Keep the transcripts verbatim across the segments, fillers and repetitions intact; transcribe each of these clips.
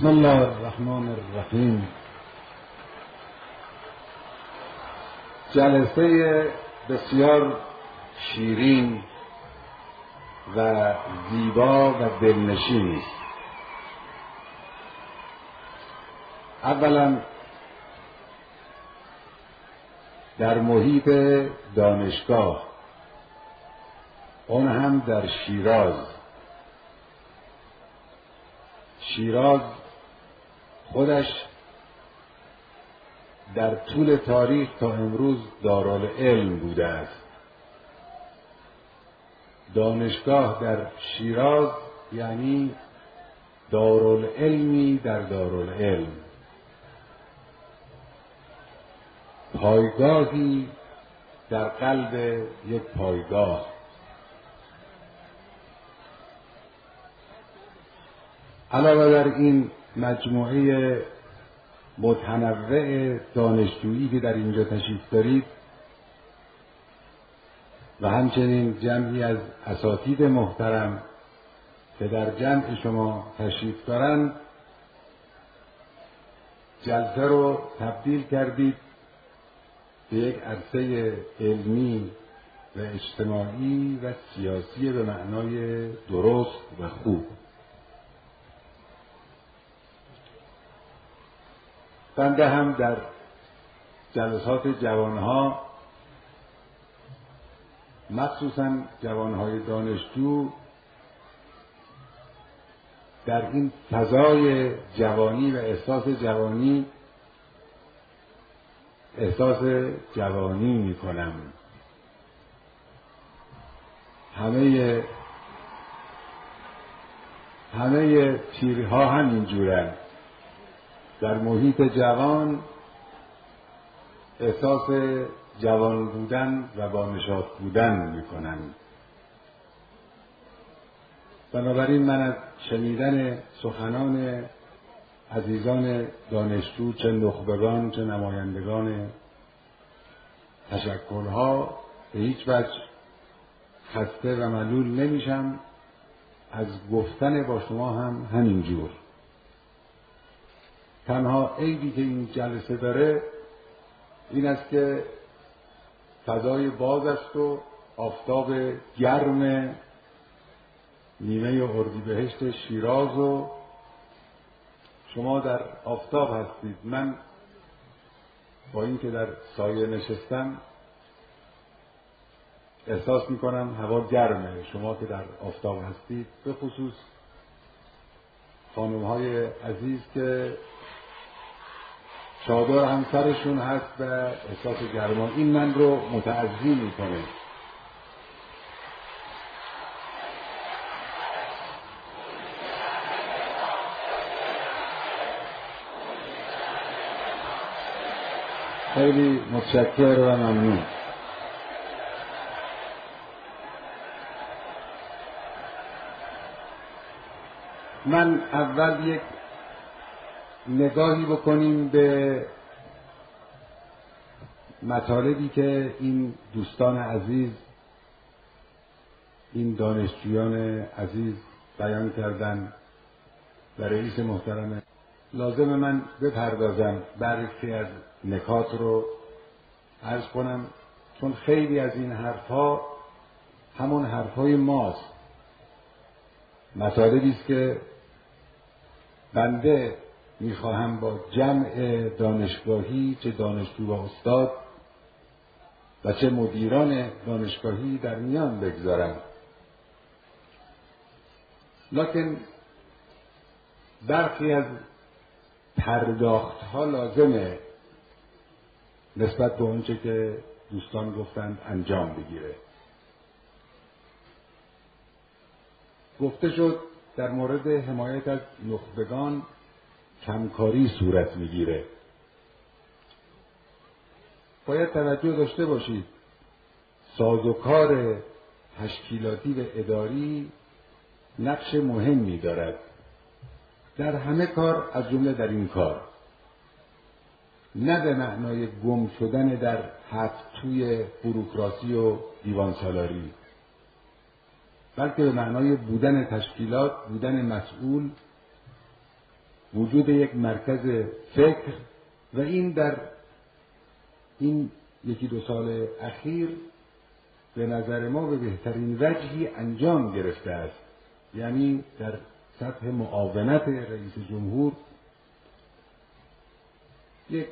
بسم الله الرحمن الرحیم. جلسه بسیار شیرین و زیبا و دلنشینی است. اولا در محیط دانشگاه، اون هم در شیراز. شیراز خودش در طول تاریخ تا امروز دارالعلم بوده است. دانشگاه در شیراز یعنی دارالعلمی در دارالعلم، پایگاهی در قلب یک پایگاه. علاوه بر این مجموعه متنوع دانشجویی که در اینجا تشریف دارید و همچنین جمعی از اساتید محترم که در جمع شما تشریف دارند، جلسه رو تبدیل کردید به یک عرصه علمی و اجتماعی و سیاسی به معنای درست و خوب. بنده هم در جلسات جوانها، مخصوصا جوانهای دانشجو، در این فضای جوانی و احساس جوانی احساس جوانی می کنم. همه همه پیرها همین جورن. در محیط جوان احساس جوان بودن و با نشاط بودن می کنند. بنابراین من از شنیدن سخنان عزیزان دانشجو، چه نخبگان چه نمایندگان تشکلها، به هیچ وجه خسته و ملول نمیشم. از گفتن با شما هم همینجور. تنها عیبی که این جلسه داره این است که فضای باز است و آفتاب گرم نیمه اردیبهشت شیراز و شما در آفتاب هستید. من با اینکه در سایه نشستم احساس میکنم هوا گرمه. شما که در آفتاب هستید، به خصوص خانم‌های عزیز که چادر هم سرشون هست و احساس گرما، این من رو متعزی میکنه. خیلی متشکر و ممنون. من اول یک نگاهی بکنیم به مطالبی که این دوستان عزیز، این دانشجویان عزیز بیان کردن و رئیس محترم. لازم من بپردازم برخی از نکات رو عرض کنم، چون خیلی از این حرفها همون حرفهای ماست. مطالبی است که بنده میخواهم با جمع دانشگاهی، چه دانشجو و استاد و چه مدیران دانشگاهی، در میان بگذارم. لکن برخی از پرداخت ها لازمه نسبت به اونچه که دوستان گفتند انجام بگیره. گفته شد در مورد حمایت از نخبگان کمکاری صورت میگیره. باید توجه داشته باشید سازوکار تشکیلاتی و اداری نقش مهمی دارد در همه کار، از جمله در این کار. نه به معنای گم شدن در هفت توی بوروکراسی و دیوان سالاری، بلکه به معنای بودن تشکیلات، بودن مسئول وجود یک مرکز فکر و این در این یکی دو سال اخیر به نظر ما به بهترین وجهی انجام گرفته است. یعنی در سطح معاونت رئیس جمهور یک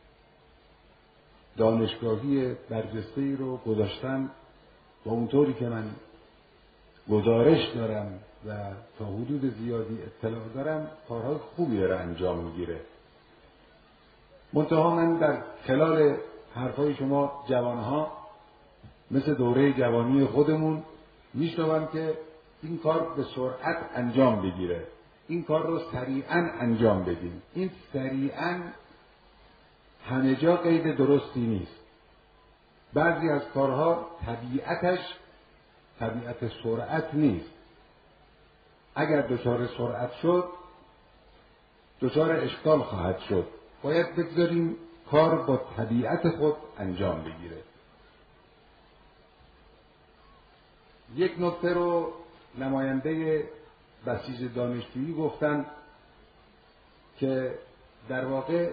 دانشگاهی برجسته‌ای رو گذاشتن و اونطوری که من گزارش دارم و تا حدود زیادی اطلاع دارم کارهای خوبی داره انجام میگیره. منتها من در خلال حرفای شما جوانها مثل دوره جوانی خودمون میشنوم که این کار به سرعت انجام بگیره، این کار رو سریعا انجام بدیم. این سریعا همه جا قید درستی نیست. بعضی از کارها طبیعتش طبیعت سرعت نیست. اگر دچار سرعت شد دچار اشکال خواهد شد. باید بگذاریم کار با طبیعت خود انجام بگیره. یک نکته رو نماینده بسیج دانشجویی گفتن که در واقع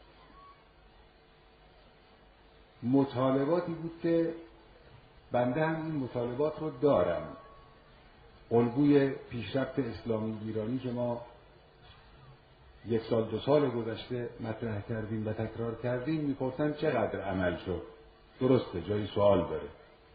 مطالباتی بود که بنده هم این مطالبات رو دارم. الگوی پیشرفت اسلامی ایرانی که ما یک سال دو سال گذشته مطرح کردیم و تکرار کردیم میپرسن چقدر عمل شد. درسته، جای سوال داره.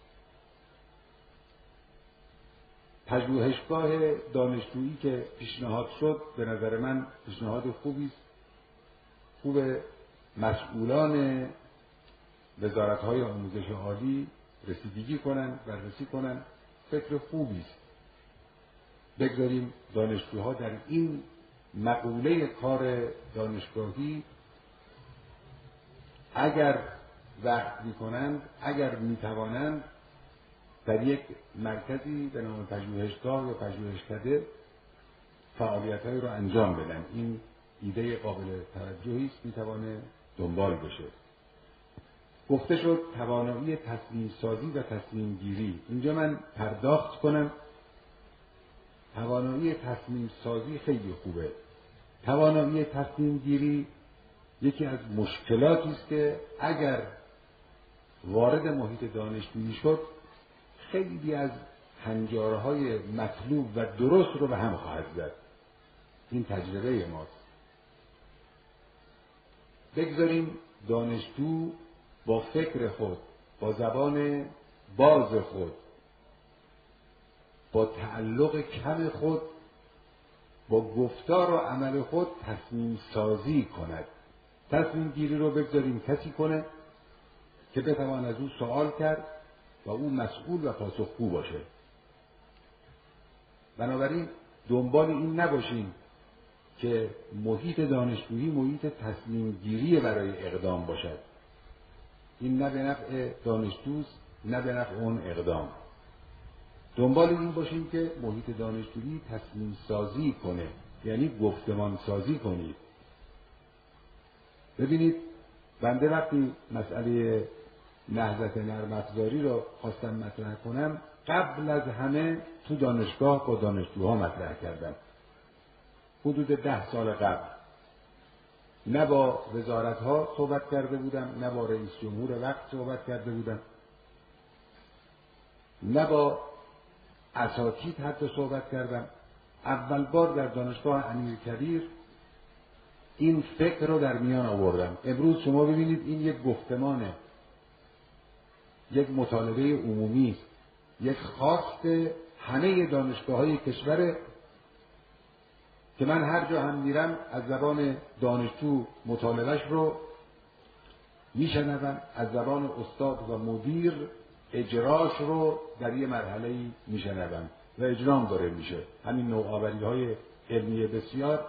پژوهشگاه دانشجویی که پیشنهاد شد به نظر من پیشنهاد خوبی است. خوب مسئولان وزارت‌های آموزش عالی رسیدگی کنن، بررسی کنن. فکر خوبی است. بگذاریم دانشجوها در این مقوله کار دانشگاهی اگر وقت می‌کنند، اگر می‌توانند در یک مرکزی به نام پژوهشگاه یا پژوهشکده فعالیت‌هایی رو انجام بدن. این ایده قابل توجهی است، می‌توانه دنبال بشه. گفته شد توانایی تصمیم سازی و تصمیم گیری. اینجا من پرداخت کنم. توانایی تصمیم سازی خیلی خوبه. توانایی تصمیم گیری یکی از مشکلاتی است که اگر وارد محیط دانشجویی شد خیلی از هنجارهای مطلوب و درست رو به هم خواهد زد. این تجربه ماست. بگذاریم دانشجو با فکر خود، با زبان باز خود، با تعلق کم خود، با گفتار و عمل خود تصمیم سازی کند. تصمیم گیری رو بگذاریم کسی کنه که بتوان از او سوال کرد و او مسئول و پاسخگو باشه. بنابراین دنبال این نباشیم که محیط دانشجویی محیط تصمیم گیری برای اقدام باشد. این نه به نفع دانشجوست، نه به نفع اون اقدام. دنبال این باشیم که محیط دانشجویی تصمیم سازی کنه، یعنی گفتمان سازی کنید. ببینید بنده وقتی مسئله نهضت نرم افزاری رو خواستم مطرح کنم قبل از همه تو دانشگاه با دانشجوها مطرح کردم. حدود ده سال قبل نه با وزارت‌ها صحبت کرده بودم، نه با رئیس جمهور وقت صحبت کرده بودم، نه با اساتید حتی صحبت کردم. اول بار در دانشگاه امیرکبیر این فکر رو در میان آوردم. امروز شما ببینید این یک گفتمانه، یک مطالبه عمومی است، یک خواست همه دانشگاه‌های کشور که من هر جا هم میرم از زبان دانشجو مطالبهش رو میشنوم، از زبان استاد و مدیر اجراش رو در یه مرحله‌ای میشنوم و اجرام داره میشه. همین نوآوری‌های علمی بسیار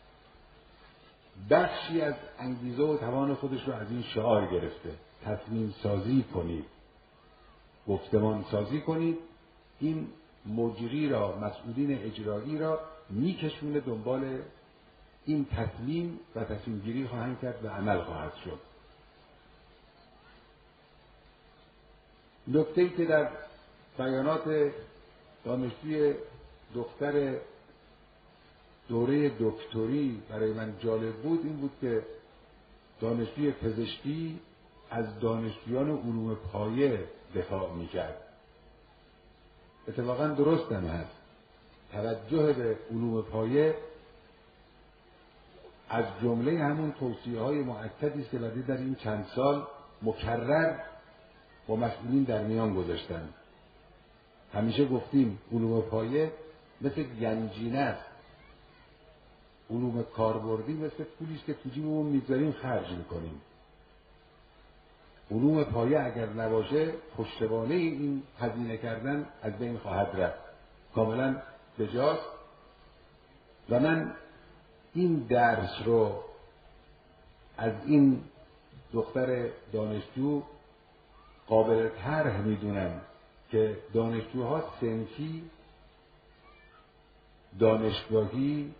بخشی از انگیزه و توان خودش رو از این شعار گرفته. تصمیم سازی کنید، گفتمان سازی کنید. این مجری را، مسئولین اجرایی را میکشونه دنبال این تصمیم و تصمیم گیری خواهند کرد و عمل خواهد شد. نکته‌ای که در بیانات دانشجوی دختر دوره دکتری برای من جالب بود این بود که دانشجوی پزشکی از دانشجویان علوم پایه دفاع میکرد. اتفاقا درست هم هست. توجه به علوم پایه از جمله همون توصیه های مؤکدی است که بعد در این چند سال مکرر با مسئولین در میان گذاشتن. همیشه گفتیم علوم پایه مثل گنجینه است. علوم کاربردی مثل پولی است که تو جیبمون میذاریم خرج میکنیم. علوم پایه اگر نباشه پشتوانه این هزینه کردن از بین خواهد رفت. کاملا بجاست. و من این درس رو از این دختر دانشجو قابل طرح میدونم که دانشجوها صنفی، دانشگاهی،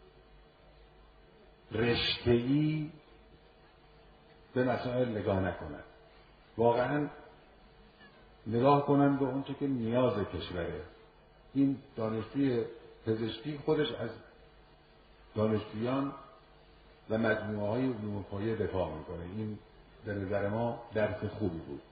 رشته‌ای به مسائل نگاه نکنند. واقعا نگاه کنند به اون چه که نیاز کشوره. این دانشجوی پزشکی خودش از دانشجویان و مجموعه های علوم پایه دفاع میکنه. این به نظر ما درس خوبی بود.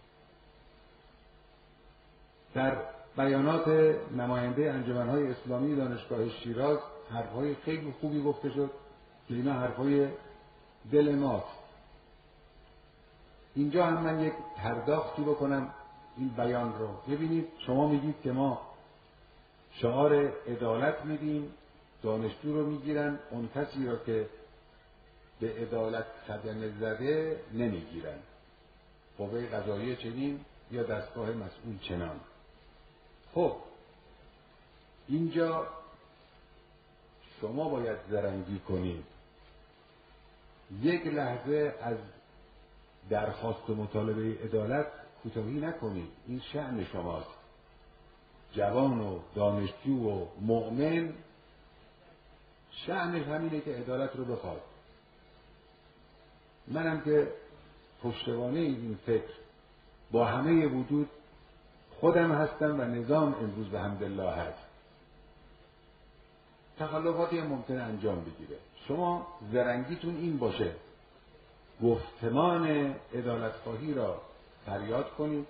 در بیانات نماینده انجمن‌های اسلامی دانشگاه شیراز حرف‌های خیلی خوبی گفته شد که اینا حرف‌های دل ماست. اینجا هم من یک پرداختی بکنم این بیان رو. ببینید شما میگید که ما شعار عدالت میدیم، دانشجو رو میگیرن، اون کسی را که به عدالت صدمه زده نمیگیرن. قوه قضاییه چنین یا دستگاه مسئول چنان. خب اینجا شما باید زرنگی کنید. یک لحظه از درخواست و مطالبه عدالت کوتاهی نکنید. این شأن شماست. جوان و دانشجو و مؤمن شأنش همینه که عدالت رو بخواد. منم که پشتوانه این فکر با همه وجود خودم هستم و نظام امروز به حمدالله هست. تخلفاتی هم ممکنه انجام بگیره. شما زرنگیتون این باشه گفتمان عدالتخواهی را فریاد کنید،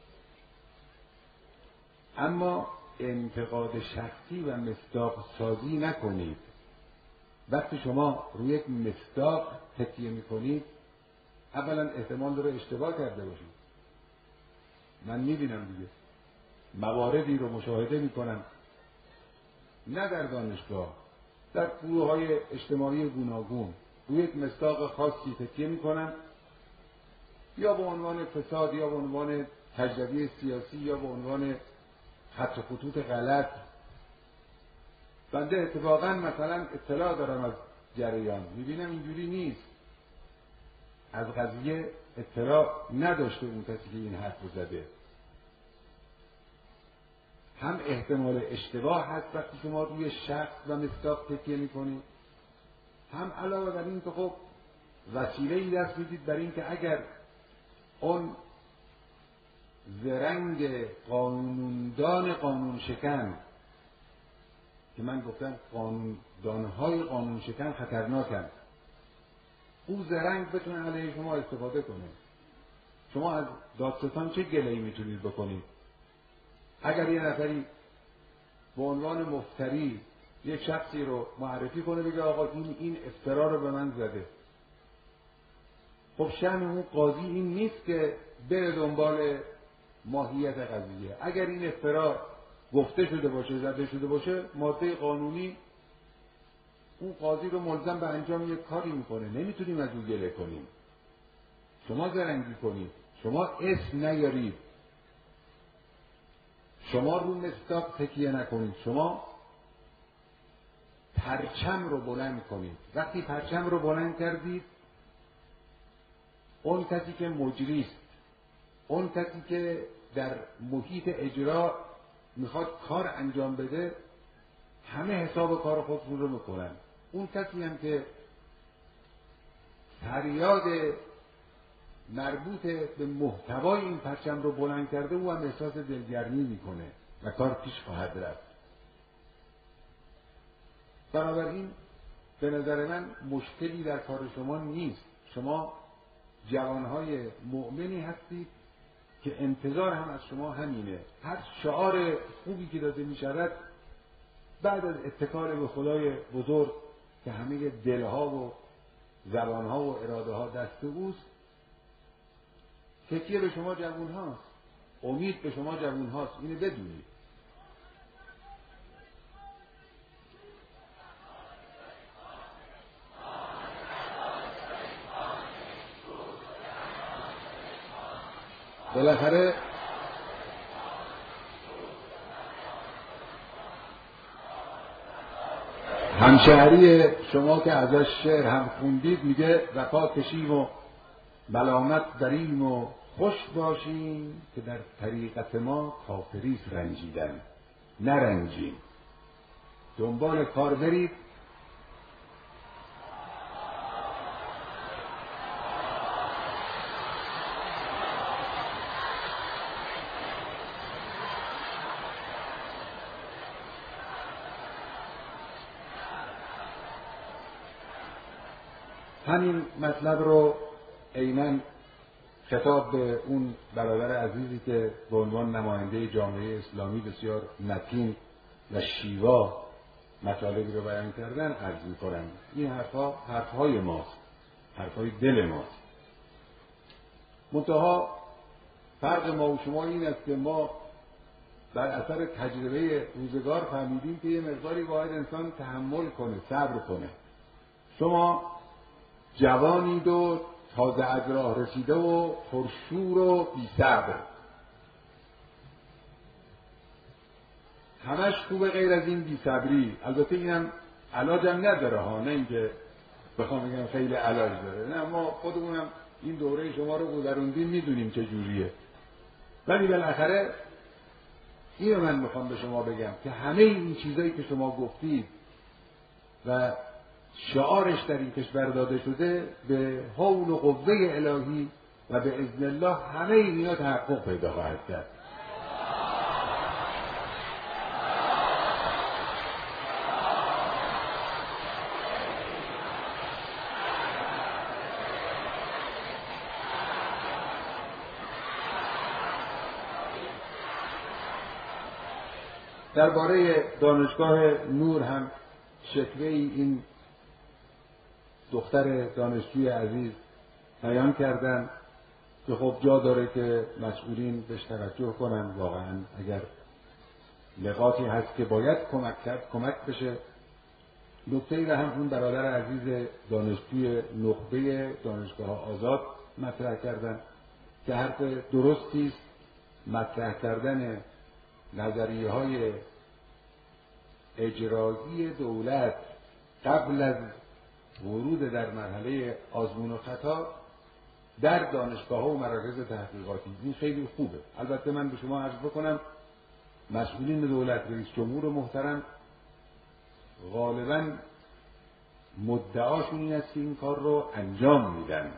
اما انتقاد شخصی و مصداق سازی نکنید. وقتی شما روی یک مصداق تکیه میکنید اولا احتمال داره اشتباه کرده باشید. من میبینم دیگه مواردی رو مشاهده میکنم، نه در دانشگاه، در گروه های اجتماعی گوناگون روی یک مصداق خاصی تکیه میکنن، یا به عنوان فساد یا به عنوان تجربه سیاسی یا به عنوان خط و خطوط غلط. بنده اتفاقا مثلا اطلاع دارم از جریان، میبینم اینجوری نیست. از قضیه اطلاع نداشته اون کسی که این حرف رو زده. هم احتمال اشتباه هست وقتی شما روی شخص و مصداق تکیه میکنید، هم علاوه بر این که خب وسیله‌ای دست میدید برای این که اگر اون زرنگ قانوندان قانون شکن، که من گفتم قانوندانهای قانون شکن خطرناکن، اون زرنگ بتونه علیه شما استفاده کنه. شما از دادستان چه گله‌ای میتونید بکنید؟ اگر یه نفری به عنوان مفتری یک شخصی رو معرفی کنه بگه آقا این این افترا رو به من زده، خب شأن اون قاضی این نیست که بره دنبال ماهیت قضیه. اگر این افترا گفته شده باشه، زده شده باشه، ماده قانونی اون قاضی رو ملزم به انجام یک کاری میکنه. نمیتونیم از اون گله کنیم. شما زرنگی کنید، شما اسم نیارید، شما رو مصداق تکیه نکنید، شما پرچم رو بلند کنید. وقتی پرچم رو بلند کردید، اون کسی که مجری است، اون کسی که در محیط اجرا میخواد کار انجام بده، همه حساب کار خودشون رو میکنن. اون کسی هم که فریاد مربوط به محتوای این پرچم رو بلند کرده، او هم احساس دلگرمی میکنه و کار پیش خواهد رفت. بنابراین به نظر من مشکلی در کار شما نیست. شما جوانهای مؤمنی هستید که انتظار هم از شما همینه. هر شعار خوبی که داده می شود بعد از اتکال به خدای بزرگ که همه دلها و زبانها و اراده ها دست اوست، تکیه به شما جوان هاست، امید به شما جوان هاست. اینو بدونید. بالاخره همشهری شما که ازش شعر هم خوندید میگه وفا کشیم و ملامت بریم و خوش باشیم که در طریقت ما کافریست رنجیدن، نرنجیم. دنبال کار برید، همین مطلب رو عیناً خطاب به اون برادر عزیزی که به عنوان نماینده جامعه اسلامی بسیار متین و شیوا مطالبی رو بیان کردن عرض می‌کنم. این حرفها حرفهای ماست، حرفهای دل ماست. منتها فرق ما و شما این است که ما بر اثر تجربه روزگار فهمیدیم که یه مقداری باید انسان تحمل کنه، صبر کنه. شما جوانید و تازه از راه رسیده و پرشور و بی صبر، همش خوبه غیر از این بی صبری. البته اینم علاجم نداره ها، نه اینکه بخوام بگم خیلی علاج داره، نه، ما خودمونم این دوره شما رو گذروندیم، میدونیم چه جوریه. ولی بالاخره اینو من میخوام به شما بگم که همه این چیزایی که شما گفتید و شعارش در این کشور داده شده به حول و قوه الهی و به اذن الله همه اینا تحقق پیدا خواهد کرد. درباره دانشگاه نور هم شکوه این دختر دانشجوی عزیز بیان کردن که خب جا داره که مسئولین بهش توجه کنن. واقعا اگر نقاطی هست که باید کمک کرد کمک بشه. نکته‌ای را هم اون برادر عزیز دانشجوی نخبه دانشگاه آزاد مطرح کردن که حرف درستی است. مطرح کردن نظریه‌های اجرایی دولت قبل از ورود در مرحله آزمون و خطا در دانشگاه‌ها و مراکز تحقیقاتی، این خیلی خوبه. البته من به شما عرض بکنم مسئولین دولت، رئیس جمهور محترم غالباً مدعاشون این است که این کار رو انجام میدن.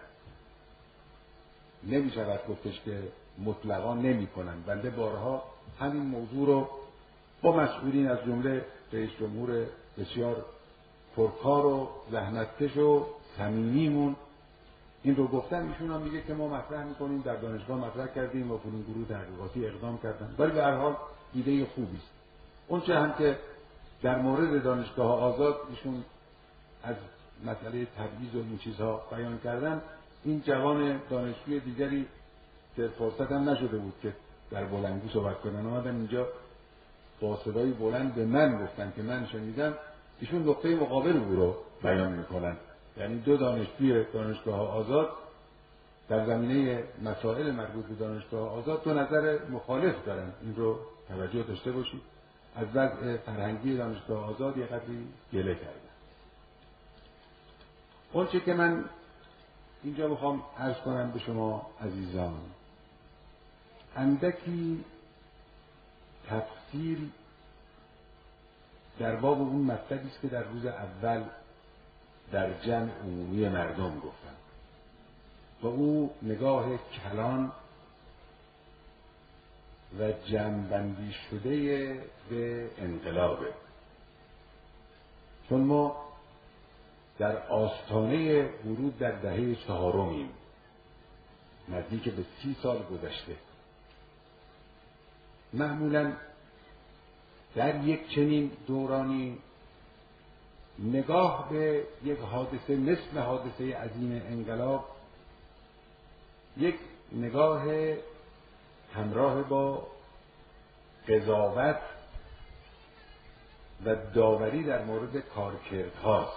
نمیشود گفتش که مطلقاً نمی‌کنن. بنده بارها همین موضوع رو با مسئولین از جمله رئیس جمهور بسیار پرکار و زحمتکش و صمیمیمون این رو گفتن. ایشون هم میگه که ما مطرح میکنیم، در دانشگاه مطرح کردیم و فلان گروه تحقیقاتی اقدام کردن. ولی به هر حال ایده خوبی است. اون چه هم که در مورد دانشگاه آزاد ایشون از مسئله تبعیض و این چیزها بیان کردن، این جوان دانشجوی دیگری که فرصت هم نشده بود که در بلندگو صحبت کنن اومدن اینجا با صدای بلند به من گفتن که من شنیدم، ایشون نقطه مقابل او رو بیان میکنن. یعنی دو دانشجوی دانشگاه آزاد در زمینه مسائل مربوط به دانشگاه آزاد دو نظر مخالف دارن. این رو توجه داشته باشید. از وضع فرهنگی دانشگاه آزاد یه قدری گله کردن. اون چه که من اینجا بخوام عرض کنم به شما عزیزان، اندکی تفصیل در باب اون مطلبی است که در روز اول در جمع عمومی مردم گفتم و او نگاه کلان و جمع‌بندی شده به انقلابه. چون ما در آستانه ورود در دهه چهارمیم، نزدیک به سی سال گذشته. معمولاً در یک چنین دورانی نگاه به یک حادثه مثل حادثه عظیم انقلاب یک نگاه همراه با قضاوت و داوری در مورد کارکردهاست.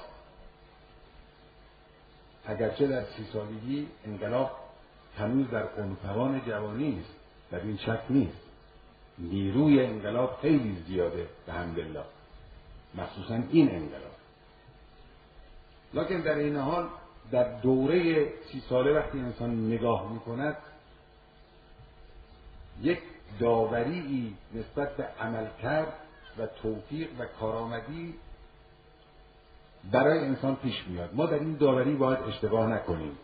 اگرچه در سی سالگی انقلاب هنوز در عنفوان جوانی است، در این شک نیست، نیروی انقلاب خیلی زیاده بحمدالله، مخصوصا این انقلاب. لکن در این حال در دوره سی ساله وقتی انسان نگاه میکند یک داوری نسبت به عملکرد و توفیق و کارآمدی برای انسان پیش میاد. ما در این داوری باید اشتباه نکنیم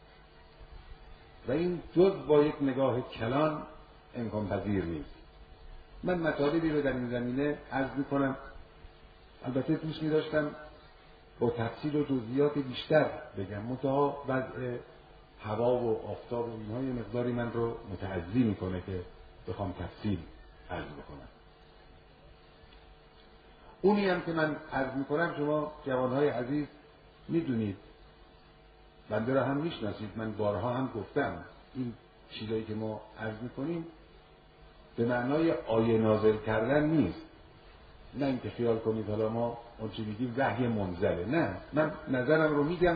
و این جز با یک نگاه کلان امکان پذیر نیست. من مطالبی رو در این زمینه عرض میکنم، البته دوست می‌داشتم با تفصیل و جزئیات بیشتر بگم، منتها وضع هوا و آفتاب و اینها یه مقداری من رو متعذی میکنه که بخوام تفصیل عرض بکنم. اونی هم که من عرض میکنم شما جوانهای عزیز میدونید، بنده را هم میشناسید، من بارها هم گفتم این چیزایی که ما عرض میکنیم به معنای آیه نازل کردن نیست. نه اینکه خیال کنید حالا ما اون چی میگیم وحی منزله، نه، من نظرم رو میگم،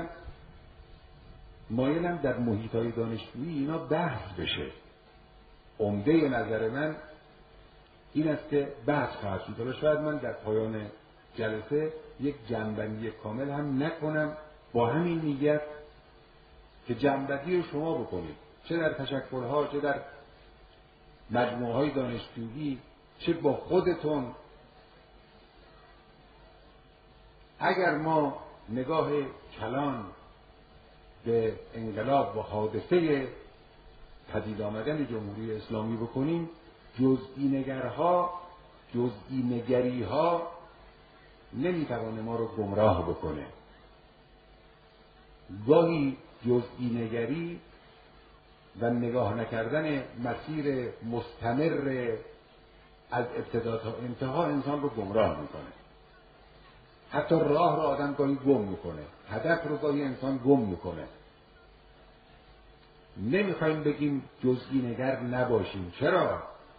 مایلم در محیطهای دانشجویی اینا بحث بشه. عمده نظر من این است که بحث خواهد شد. حالا شاید من در پایان جلسه یک جنبندی کامل هم نکنم با همین نیت که جنبندی رو شما بکنید، چه در تشکل‌ها، چه در مجموعه‌های دانشجویی، چه با خودتون. اگر ما نگاه کلان به انقلاب و حادثه پدید آمدن جمهوری اسلامی بکنیم، جزئی نگرها، جزئی نگریها نمیتوانه ما رو گمراه بکنه. گاهی جزئی نگری و نگاه نکردن مسیر مستمر از ابتدا تا انتها انسان رو گمراه میکنه. حتی راه رو آدم گاهی گم میکنه، هدف رو گاهی انسان گم میکنه. نمیخوایم بگیم جزئی نگر نباشیم. چرا؟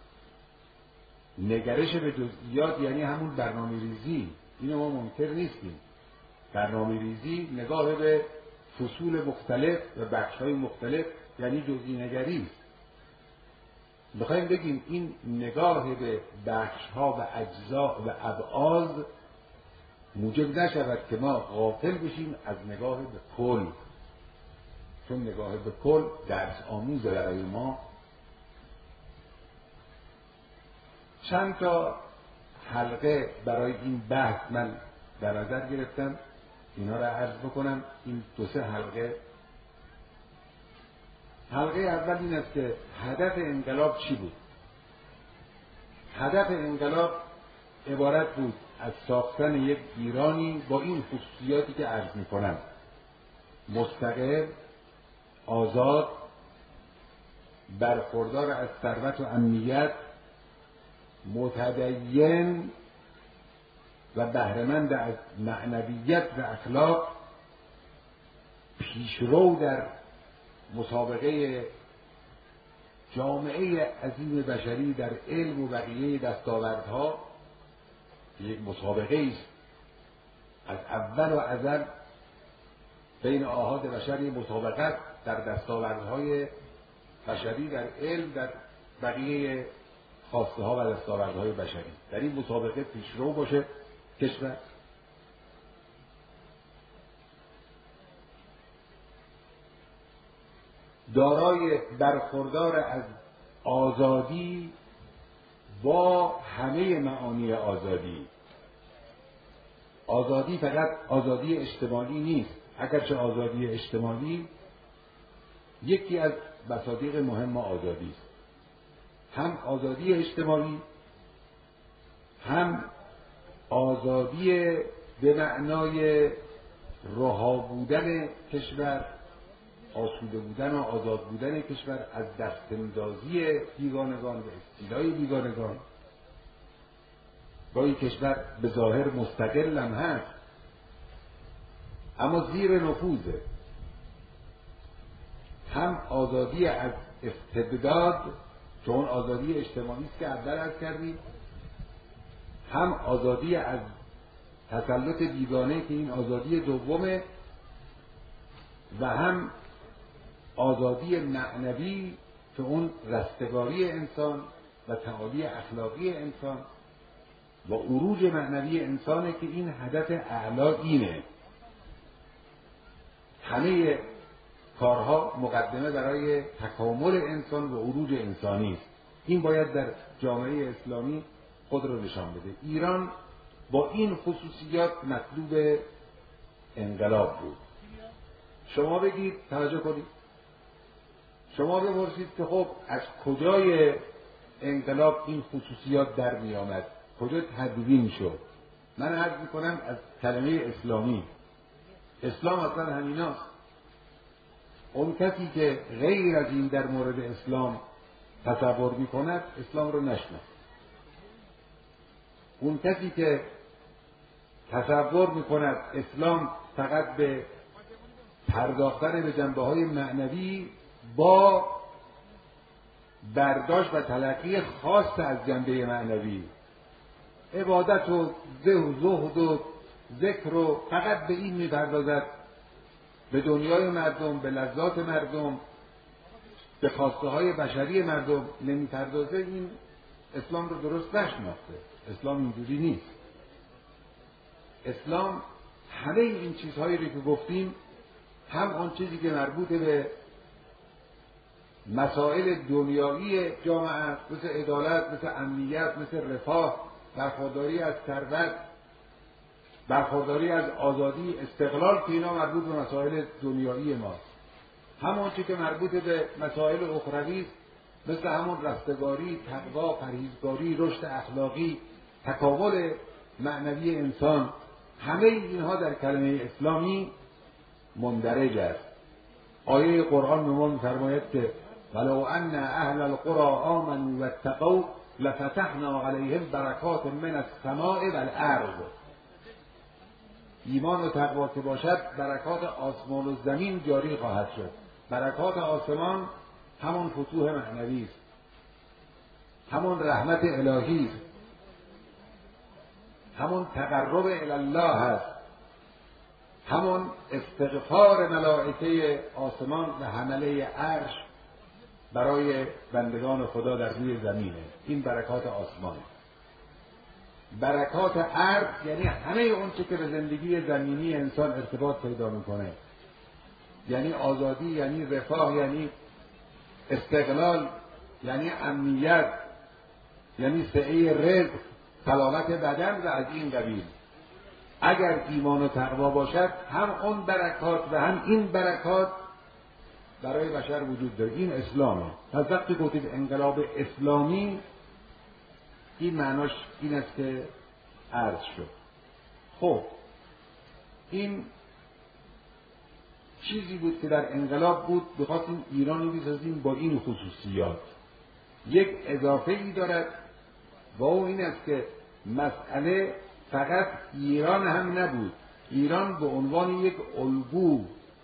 نگرش به جزئیات یعنی همون برنامه ریزی، اینو ما منکر نیستیم. برنامه ریزی نگاه به فصول مختلف و بخش‌های مختلف یعنی جزئی نگری. میخوایم بگیم این نگاه به بخش‌ها و اجزا و ابعاد موجب نشود که ما غافل بشیم از نگاه به کل، چون نگاه به کل درس آموزه برای ما. چند تا حلقه برای این بحث من در نظر گرفتم، اینا را عرض بکنم. این دو سه حلقه. حلقه اول این است که هدف انقلاب چی بود؟ هدف انقلاب عبارت بود از ساختن یک ایرانی با این خصوصیاتی که عرض می‌کنم: مستقل، آزاد، برخوردار از ثروت و امنیت، متدین و بهره‌مند از معنویت و اخلاق، پیشرو در مسابقه جامعه عظیم بشری در علم و بقیه دستاوردها. یک مسابقه است از اول و ازل بین آحاد بشر، یک مسابقه در دستاوردهای بشری در علم، در بقیه خواسته ها و دستاوردهای بشری. در این مسابقه پیشرو باشه کشور. دارای برخوردار از آزادی با همه معانی آزادی. آزادی فقط آزادی اجتماعی نیست، اگرچه آزادی اجتماعی یکی از مصادیق مهم آزادی است. هم آزادی اجتماعی، هم آزادی به معنای رها بودن کشور، آسوده بودن و آزاد بودن کشور از دست‌اندازی بیگانگان و استیلای بیگانگان. گاهی کشور به ظاهر مستقل هم هست اما زیر نفوذه. هم آزادی از استبداد، چون آزادی اجتماعی است که اول عرض کردیم، هم آزادی از تسلط بیگانه که این آزادی دومه، و هم آزادی معنوی که اون رستگاری انسان و تعالی اخلاقی انسان و عروج معنوی انسانه که این هدف اعلا اینه. همه کارها مقدمه برای تکامل انسان و عروج انسانی است. این باید در جامعه اسلامی خود رو نشان بده. ایران با این خصوصیات مطلوب انقلاب بود. شما بگید، توجه کنید، شما بپرسید که خب از کجای انقلاب این خصوصیات در می آمد، کجا تدوین شد؟ من عرض می کنم از کلمه اسلامی. اسلام اصلا همیناست. اون کسی که غیر از این در مورد اسلام تصور می کند اسلام رو نشناخت. اون کسی که تصور می کند اسلام فقط به پرداختن به جنبه های معنوی با برداشت و تلقی خاص از جنبه معنوی، عبادت و زهد و ذکر و فقط به این میپردازد، به دنیای مردم، به لذات مردم، به خواسته های بشری مردم نمیپردازه، این اسلام رو درست نشناخته. اسلام اینجوری نیست. اسلام همه این چیزهایی رو که گفتیم، هم آن چیزی که مربوط به مسائل دنیایی جامعه است، مثل عدالت، مثل امنیت، مثل رفاه، برخورداری از ثروت، برخورداری از آزادی، استقلال، که اینا مربوط به مسائل دنیایی ماست. همون چیزی که مربوط به مسائل اخروی است، مثل همون رستگاری، تقوا، پرهیزگاری، رشد اخلاقی، تکامل معنوی انسان، همه اینها در کلمه اسلامی مندرج است. آیه قرآن به ما می‌فرماید که ولو ان اهل القرى آمنوا واتقوا لفتحنا علیهم برکات من السماء والارض. ایمان و تقوا که باشد برکات آسمان و زمین جاری خواهد شد. برکات آسمان همون فتوح معنوی است، همون رحمت الهی است، همون تقرب الی الله است، همون استغفار ملائکه آسمان و حمله عرش برای بندگان خدا در روی زمینه. این برکات آسمان. برکات ارض یعنی همه اون چه که به زندگی زمینی انسان ارتباط پیدا میکنه، یعنی آزادی، یعنی رفاه، یعنی استقلال، یعنی امنیت، یعنی سعی رزق، سلامت بدن و از این قبیل. اگر ایمان و تقوا باشد، هم اون برکات و هم این برکات برای بشر وجود داره. این اسلامه. پس وقتی گفتید انقلاب اسلامی، این معناش این است که عرض شد. خب این چیزی بود که در انقلاب بود، بخواستیم ایرانی بسازیم با این خصوصیات. یک اضافه ای دارد و اون این است که مسئله فقط ایران هم نبود. ایران به عنوان یک الگو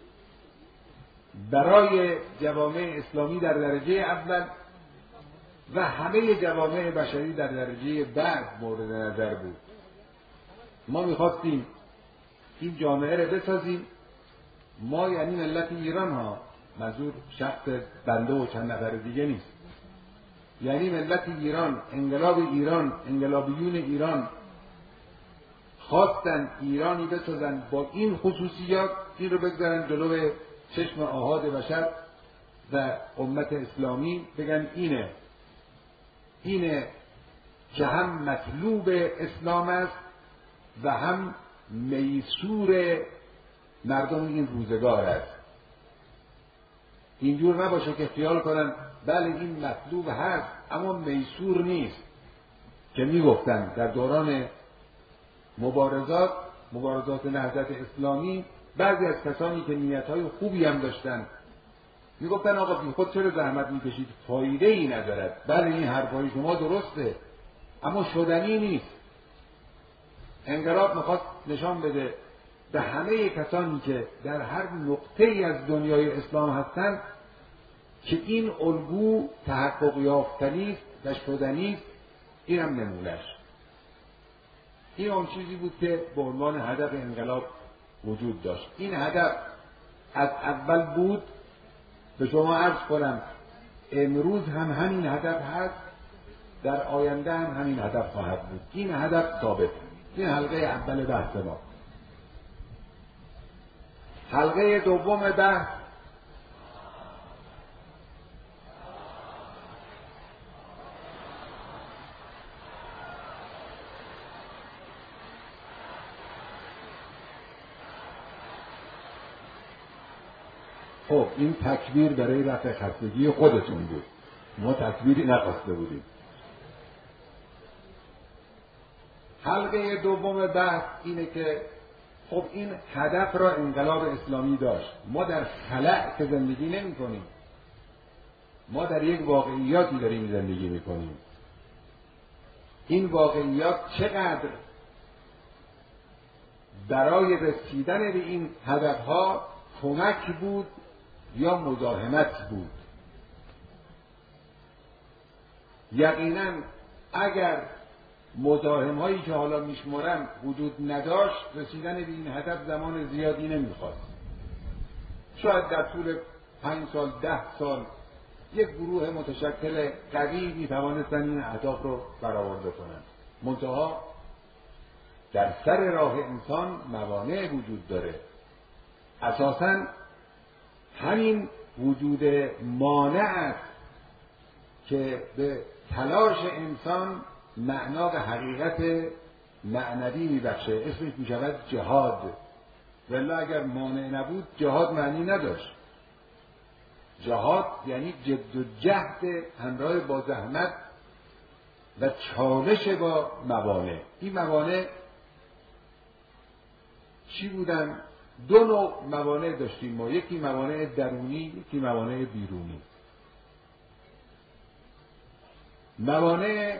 برای جوامع اسلامی در درجه اول و همه جوامع بشری در درجه بعد مورد نظر بود. ما میخواستیم این جامعه رو بسازیم. ما یعنی ملت ایران ها، منظور شخص بنده و چند نفر دیگه نیست، یعنی ملت ایران، انقلاب ایران، انقلابیون ایران خواستن ایرانی بسازن با این خصوصیات، این رو بگذارن جلو چشم آحاد بشر و امت اسلامی، بگن اینه اینه که هم مطلوب اسلام است و هم میسور مردم این روزگار است. اینجور نباشه که خیال کنن بله این مطلوب هست اما میسور نیست، که میگفتن در دوران مبارزات مبارزات نهضت اسلامی بعضی از کسانی که نیت‌های خوبی هم داشتن میگفتن آقا بی خود چرا زحمت میکشید، فایده ای ندارد. بله این حرفای شما درسته اما شدنی نیست. انقلاب میخواد نشان بده به همه کسانی که در هر نقطه‌ای از دنیای اسلام هستند که این الگو تحقق یافتنی است و شدنی است. این هم نمونه‌اش. این اون چیزی بود که به عنوان هدف انقلاب وجود داشت. این هدف از اول بود. به شما عرض کنم امروز هم همین هدف هست، در آینده هم همین هدف خواهد بود. این هدف ثابت. این حلقه اول بحث ما. حلقه دوم بحث خب این تکبیر برای رفع خستگی خودتون بود، ما تکبیری نخواسته بودیم. حلقه دوم بحث اینه که خب این هدف را انقلاب اسلامی داشت. ما در خلأ که زندگی نمی کنیم، ما در یک واقعیاتی داریم زندگی می کنیم. این واقعیات چقدر برای رسیدن به این هدفها کمک بود یا مزاحمت بود. یقینا اگر مزاحم هایی که حالا میشمرم وجود نداشت، رسیدن به این هدف زمان زیادی نمیخواست. شاید در طول پنج سال ده سال یک گروه متشکل قوی میتوانستن این اهداف رو برآورده کنند. منتها در سر راه انسان موانع وجود داره. اساساً همین وجود مانع است که به تلاش انسان معنا و حقیقت معنوی میبخشه. اسمش میشود جهاد. ولی اگر مانع نبود جهاد معنی نداشت. جهاد یعنی جد و جهد همراه با زحمت و چالش با موانع. این موانع چی بودن؟ دو نوع موانع داشتیم ما. یکی موانع درونی، یکی موانع بیرونی. موانع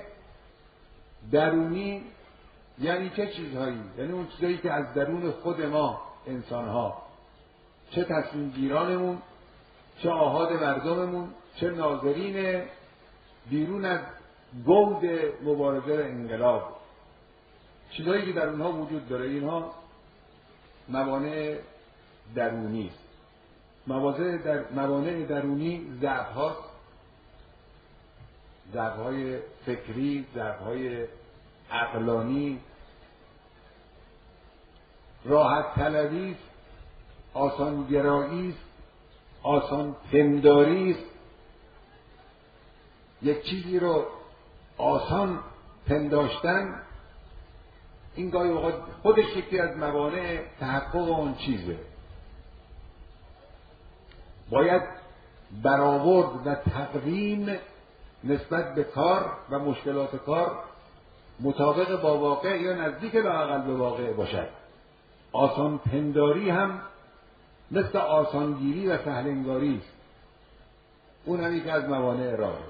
درونی یعنی چه چیزهایی؟ یعنی اون چیزهایی که از درون خود ما انسانها، چه تصمیم گیرانمون، چه آحاد مردممون، چه ناظرین بیرون از گود مبارزه انقلاب، چیزهایی که در اونها وجود داره، اینها موانع درونی است. در موانع درونی ضعف هاست، ضعف های فکری، ضعف های عقلانی، راحت طلبی است، آسان گرایی است، آسان پنداری است. یک چیزی رو آسان پنداشتن، این گاهی اوقات خودش یکی از موانع تحقق اون چیزه. باید برآورد و تقویم نسبت به کار و مشکلات کار مطابق با واقع یا نزدیک لااقل به واقع باشد. آسان پنداری هم مثل آسانگیری و سهلنگاری است. اون هم یک از موانع راهه.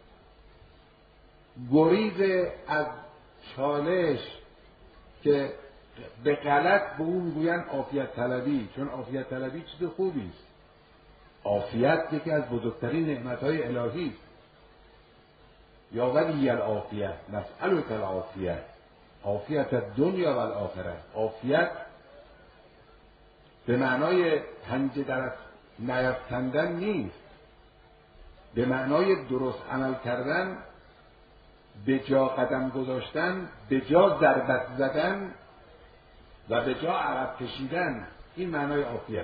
گریز از چالش که به غلط به اون میگوین عافیت طلبی، چون عافیت طلبی چیز خوبی است. عافیت یکی از بزرگترین نعمت‌های الهی است. یا ولی العافیت نسألک العافیت، عافیت الدنیا و الاخره. عافیت به معنای پنجه در نیفتندن نیست، به معنای درست عمل کردن، به جا قدم گذاشتن، به جا ضربت زدن و به جا عقب کشیدن. این معنای عافیت.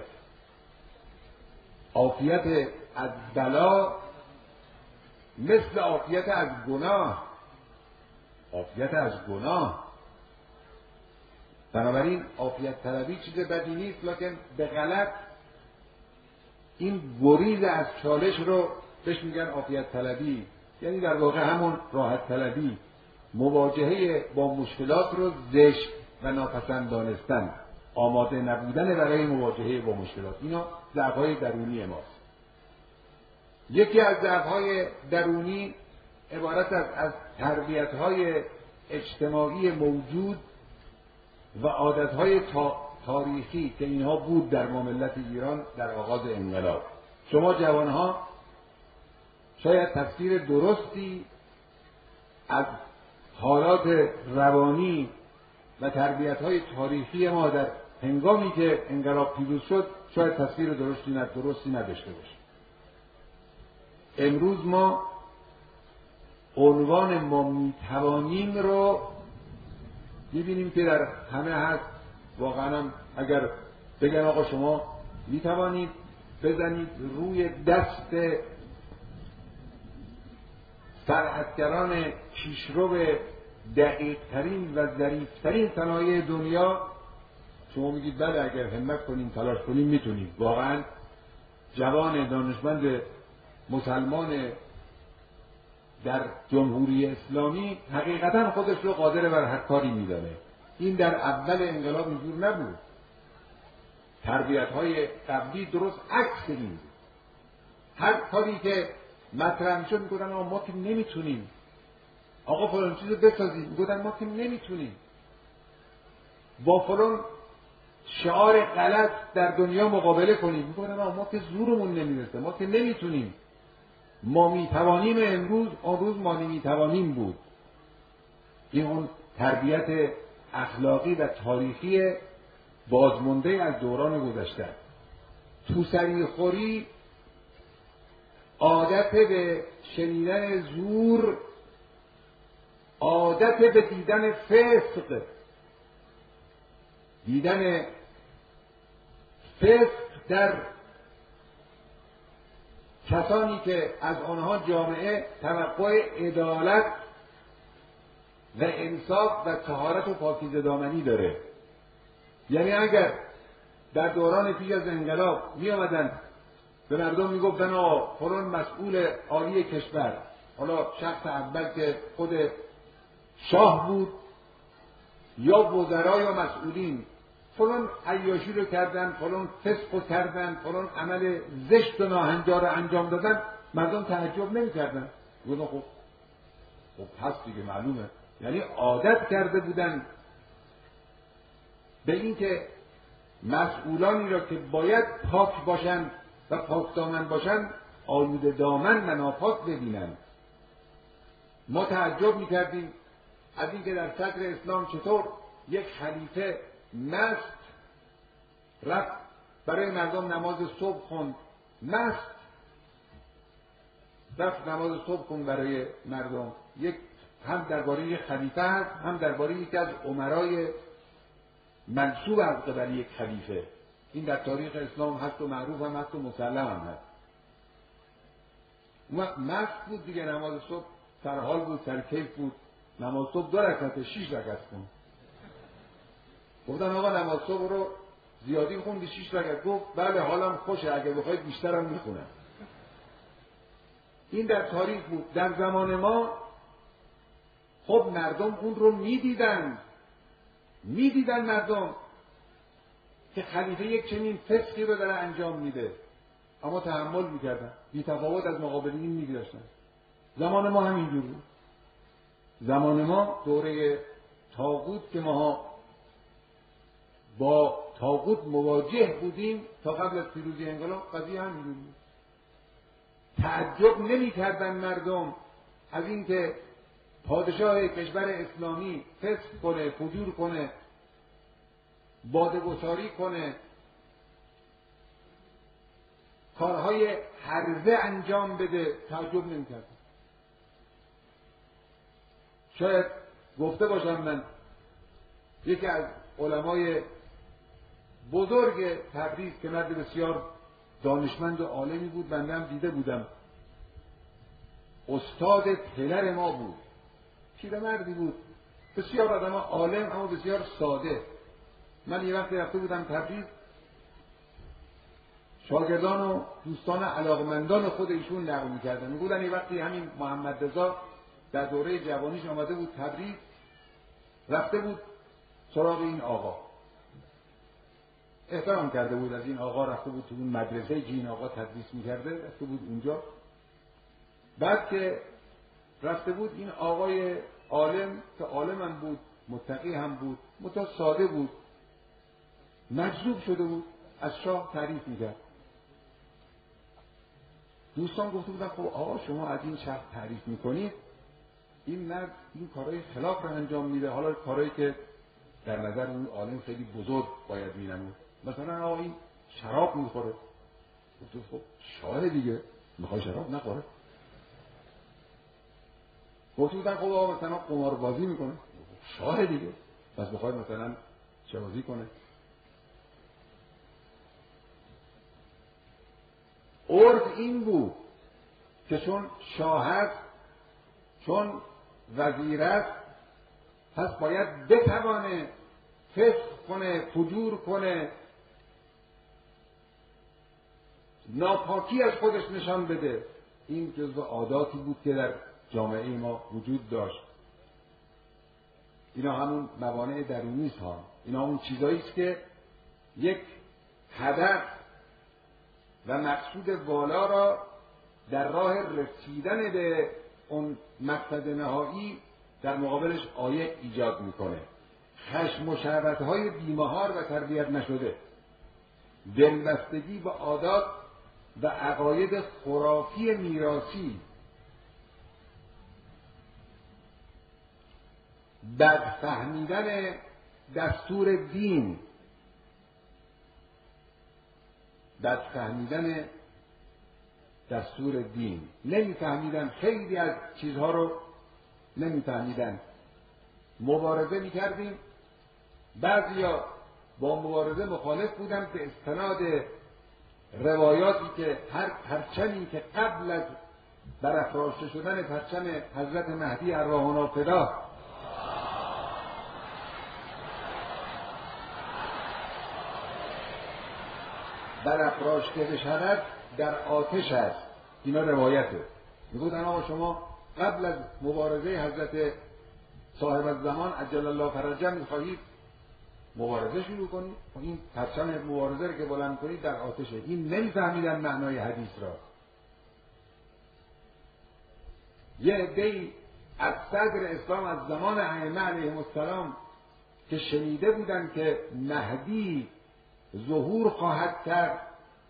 عافیت از بلا مثل عافیت از گناه. عافیت از گناه. بنابراین عافیت طلبی چیز بدی نیست، لکن به غلط این گریز از چالش رو بهش میگن عافیت طلبی. یعنی در واقع همون راحت طلبی، مواجهه با مشکلات رو زشت و ناپسند دانستن، آماده نبودن برای مواجهه با مشکلات. اینا ضعف‌های درونی ماست. یکی از ضعف‌های درونی عبارت است از تربیت‌های اجتماعی موجود و عادت‌های تاریخی که اینها بود در ما ملت ایران در آغاز انقلاب. شما جوانها شاید تفسیر درستی از حالات روانی و تربیت‌های تاریخی ما در هنگامی که انقلاب پیروز شد شاید تفسیر درستی نه درستی نداشته باشه. امروز ما عنوان ما میتوانیم رو می‌بینیم که در همه هست. واقعا اگر بگن آقا شما میتوانید بزنید روی دست صنعتگران پیشرو دقیق‌ترین و ظریف‌ترین صنایع دنیا، شما میگید بله اگر همت کنیم تلاش کنیم میتونیم. واقعا جوان دانشمند مسلمان در جمهوری اسلامی حقیقتا خودش رو قادر بر هر کاری میدانه. این در اول انقلاب اینجور نبود. تربیت‌های قبلی درست عکس این بود. هر کاری که مطرح میشد میگفتن ما که نمیتونیم، آقا فلان چیزو بسازیم، میگفتن ما که نمیتونیم، با فلان شعار غلط در دنیا مقابله کنیم، میگفتن ما که زورمون نمیرسه، ما که نمیتونیم. ما میتوانیم امروز، آن روز ما نمیتوانیم بود. این اون تربیت اخلاقی و تاریخی بازمانده از دوران گذشته. توسری خوری، عادت به شنیدن زور، عادت به دیدن فسق، دیدن فسق در کسانی که از آنها جامعه توقع عدالت و انصاف و طهارت و پاکیزه دامنی داره. یعنی اگر در دوران پیش از انقلاب می آمدن به مردم می گفتن آقا فلان مسئول عالی کشور، حالا شخص اول که خود شاه بود یا وزرا یا مسئولین، فلان عیاشی رو کردن، فلان فسق رو کردن، فلان عمل زشت و ناهنجار رو انجام دادن، مردم تعجب نمی کردن. گفتن خب خب هست دیگه معلومه. یعنی عادت کرده بودن به این که مسئولانی را که باید پاک باشن و پاک دامن باشن آلوده دامن و ناپاک ببینن. ما تعجب میکردیم از اینکه در صدر اسلام چطور یک خلیفه مست رفت برای مردم نماز صبح خوند، مست رفت نماز صبح خوند برای مردم. یک هم درباره یک خلیفه هست، هم درباره یکی از امرای منصوب از قبل یک خلیفه. این در تاریخ اسلام هست و معروف هم هست و مسلم هم هست. اون مست بود دیگه، نماز صبح سرحال بود، سرکیف بود. نماز صبح دو رکعت، شیش رکعت خوند. گفتن آقا نماز صبح رو زیادی خوندی، شیش رکعت. گفت بله حالم خوشه، اگه بخواید بیشترم میخونم. این در تاریخ بود. در زمان ما خب مردم اون رو میدیدن میدیدن مردم که خلیفه یک چنین فسقی رو داره انجام میده، اما تحمل میکردن، بی تفاوت از مقابلین میگذاشتن. زمان ما همینجور بود. زمان ما دوره طاغوت که ما با طاغوت مواجه بودیم تا قبل از پیروزی انقلاب، قضیه همینجور بود. تعجب نمیکردن مردم از اینکه پادشاه کشور اسلامی فسق کنه، فجور کنه، باده‌گساری کنه، کارهای هرزه انجام بده. تعجب نمی‌کردن. شاید گفته باشم من یکی از علمای بزرگ تبریز که مرد بسیار دانشمند و عالمی بود، بنده هم دیده بودم، استاد تلر ما بود، پیرمردی بود، بسیار آدم عالم اما بسیار ساده. من یه وقتی رفته بودم تبریز، شاگردان و دوستان علاقمندان خود ایشون نقل می‌کردن، میگفتن یه وقتی همین محمد رضا در دوره جوانیش آمده بود تبریز، رفته بود سراغ این آقا. احترام کرده بود از این آقا، رفته بود تو اون مدرسه که این آقا تدریس میکرده، رفته بود اونجا. بعد که رفته بود این آقای عالم که عالم هم بود، متقی هم بود، متأ ساده بود، مجذوب شده بود، از شاه تعریف میکرد. دوستان گفته بودن خب آقا شما از این شخص تعریف میکنید، این مرد این کارهای خلاف رو انجام میده، حالا کارهایی که در نظر اون عالم خیلی بزرگ باید مینمود، مثلا آقا این شراب میخوره. گفته خب شاه دیگه میخواد شراب نخوره. گفته بودن خب آقا مثلا قماربازی میکنه. شاه دیگه پس بخواد مثلا چه بازی کنه. عرف این بود که چون شاه هست، چون وزیر است، پس باید بتوانه فسق کنه، فجور کنه، ناپاکی از خودش نشان بده. این جزو عاداتی بود که در جامعه ما وجود داشت. اینا همون موانع درونی است ها. اینا همون چیزایی است که یک هدف و مقصود والا را در راه رسیدن به اون مقصد نهایی در مقابلش عایق ایجاد میکنه. خشم و شهوت‌های بیمهار و تربیت نشده، دلبستگی به عادات و عقاید خرافی میراثی، بد فهمیدن دستور دین، بد فهمیدن دستور دین، نمیفهمیدن، خیلی از چیزها رو نمیفهمیدن. مبارزه میکردیم، بعضیا با مبارزه مخالف بودن به استناد روایاتی که هر پرچمی که قبل از برافراشته شدن پرچم حضرت مهدی ارواحنا فدا برافراشته بشود در آتش است. اینا روایته. میگفتن آقا شما قبل از مبارزه حضرت صاحب الزمان عجل الله فرجه میخواهید مبارزه شروع کنید، این پرچم مبارزه رو که بلند کنید در آتشه. این نمیفهمیدن معنای حدیث را. یه عده‌ای از صدر اسلام از زمان ائمه علیهم السلام که شنیده بودن که مهدی ظهور خواهد کرد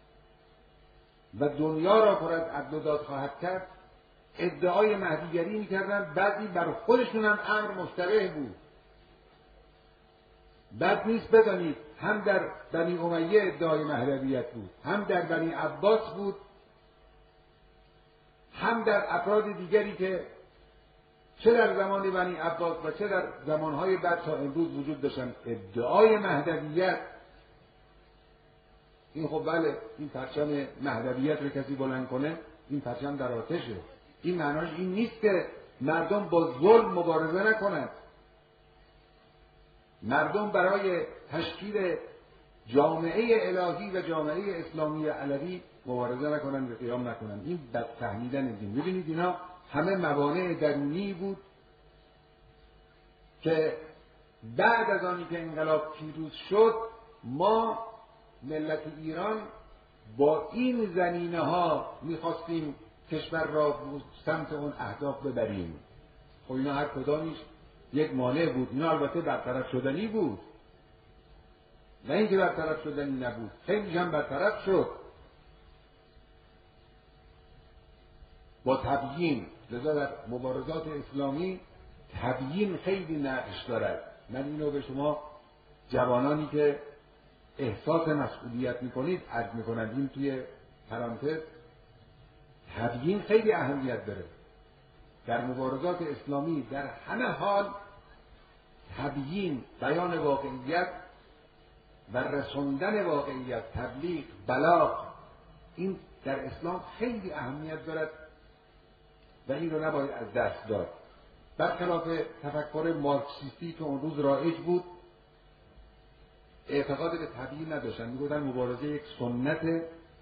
و دنیا را پر از عدل و داد خواهد کرد، ادعای مهدیگری میکردن. بعضی بر خودشون هم امر مشتبه بود. بد نیست بدانید هم در بنی امیه ادعای مهدویت بود، هم در بنی عباس بود، هم در افراد دیگری که چه در زمان بنی عباس و چه در زمانهای بعد تا امروز وجود داشتن. ادعای مهدویت، این خب بله، این پرچم مهدویت رو کسی بلند کنه، این پرچم در آتشه. این معناش این نیست که مردم با ظلم مبارزه نکنند. مردم برای تشکیل جامعه الهی و جامعه اسلامی علوی مبارزه نکنند و قیام نکنند. این بد فهمیدن دین. ببینید اینا همه موانع درونی بود که بعد از آنی که انقلاب پیروز شد، ما ملت ایران با این زمینه ها میخواستیم کشور را سمت اون اهداف ببریم. خب اینا هر کدامیش یک مانع بود. اینا البته برطرف شدنی بود، نه اینکه برطرف شدنی نبود، خیلی هم برطرف شد با تبیین. لذا در مبارزات اسلامی تبیین خیلی نقش دارد. من اینو به شما جوانانی که احساس مسئولیت میکنید عرض میکنم، این توی پرانتز، تبیین خیلی اهمیت داره در مبارزات اسلامی. در همه حال تبیین، بیان واقعیت و رسوندن واقعیت، تبلیغ، بلاغ، این در اسلام خیلی اهمیت دارد و این رو نباید از دست داد. برخلاف تفکر مارکسیستی که اون روز رایج بود، اعتقاد به تبیین نداشتن. میگفتن مبارزه یک سنت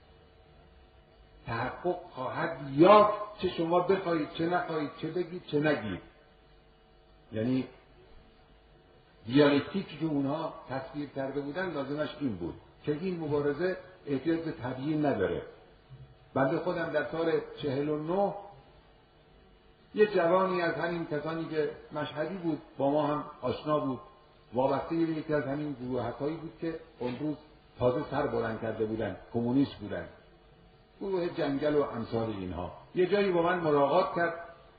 تحقق خواهد یافت، چه شما بخواهید چه نخواهید، چه بگید چه نگید. یعنی دیالکتیکی که اونها تصویر کرده بودن لازمش این بود که این مبارزه احتیاج به تبیین نداره. بنده خودم در سال چهل و نه یه جوانی از همین کسانی که مشهدی بود با ما هم آشنا بود، وابسته یکی از همین گروهکایی بود که اون روز تازه سر بلند کرده بودن، کمونیست بودن، گروه جنگل و امثال اینها. یه جایی با من ملاقات کرد،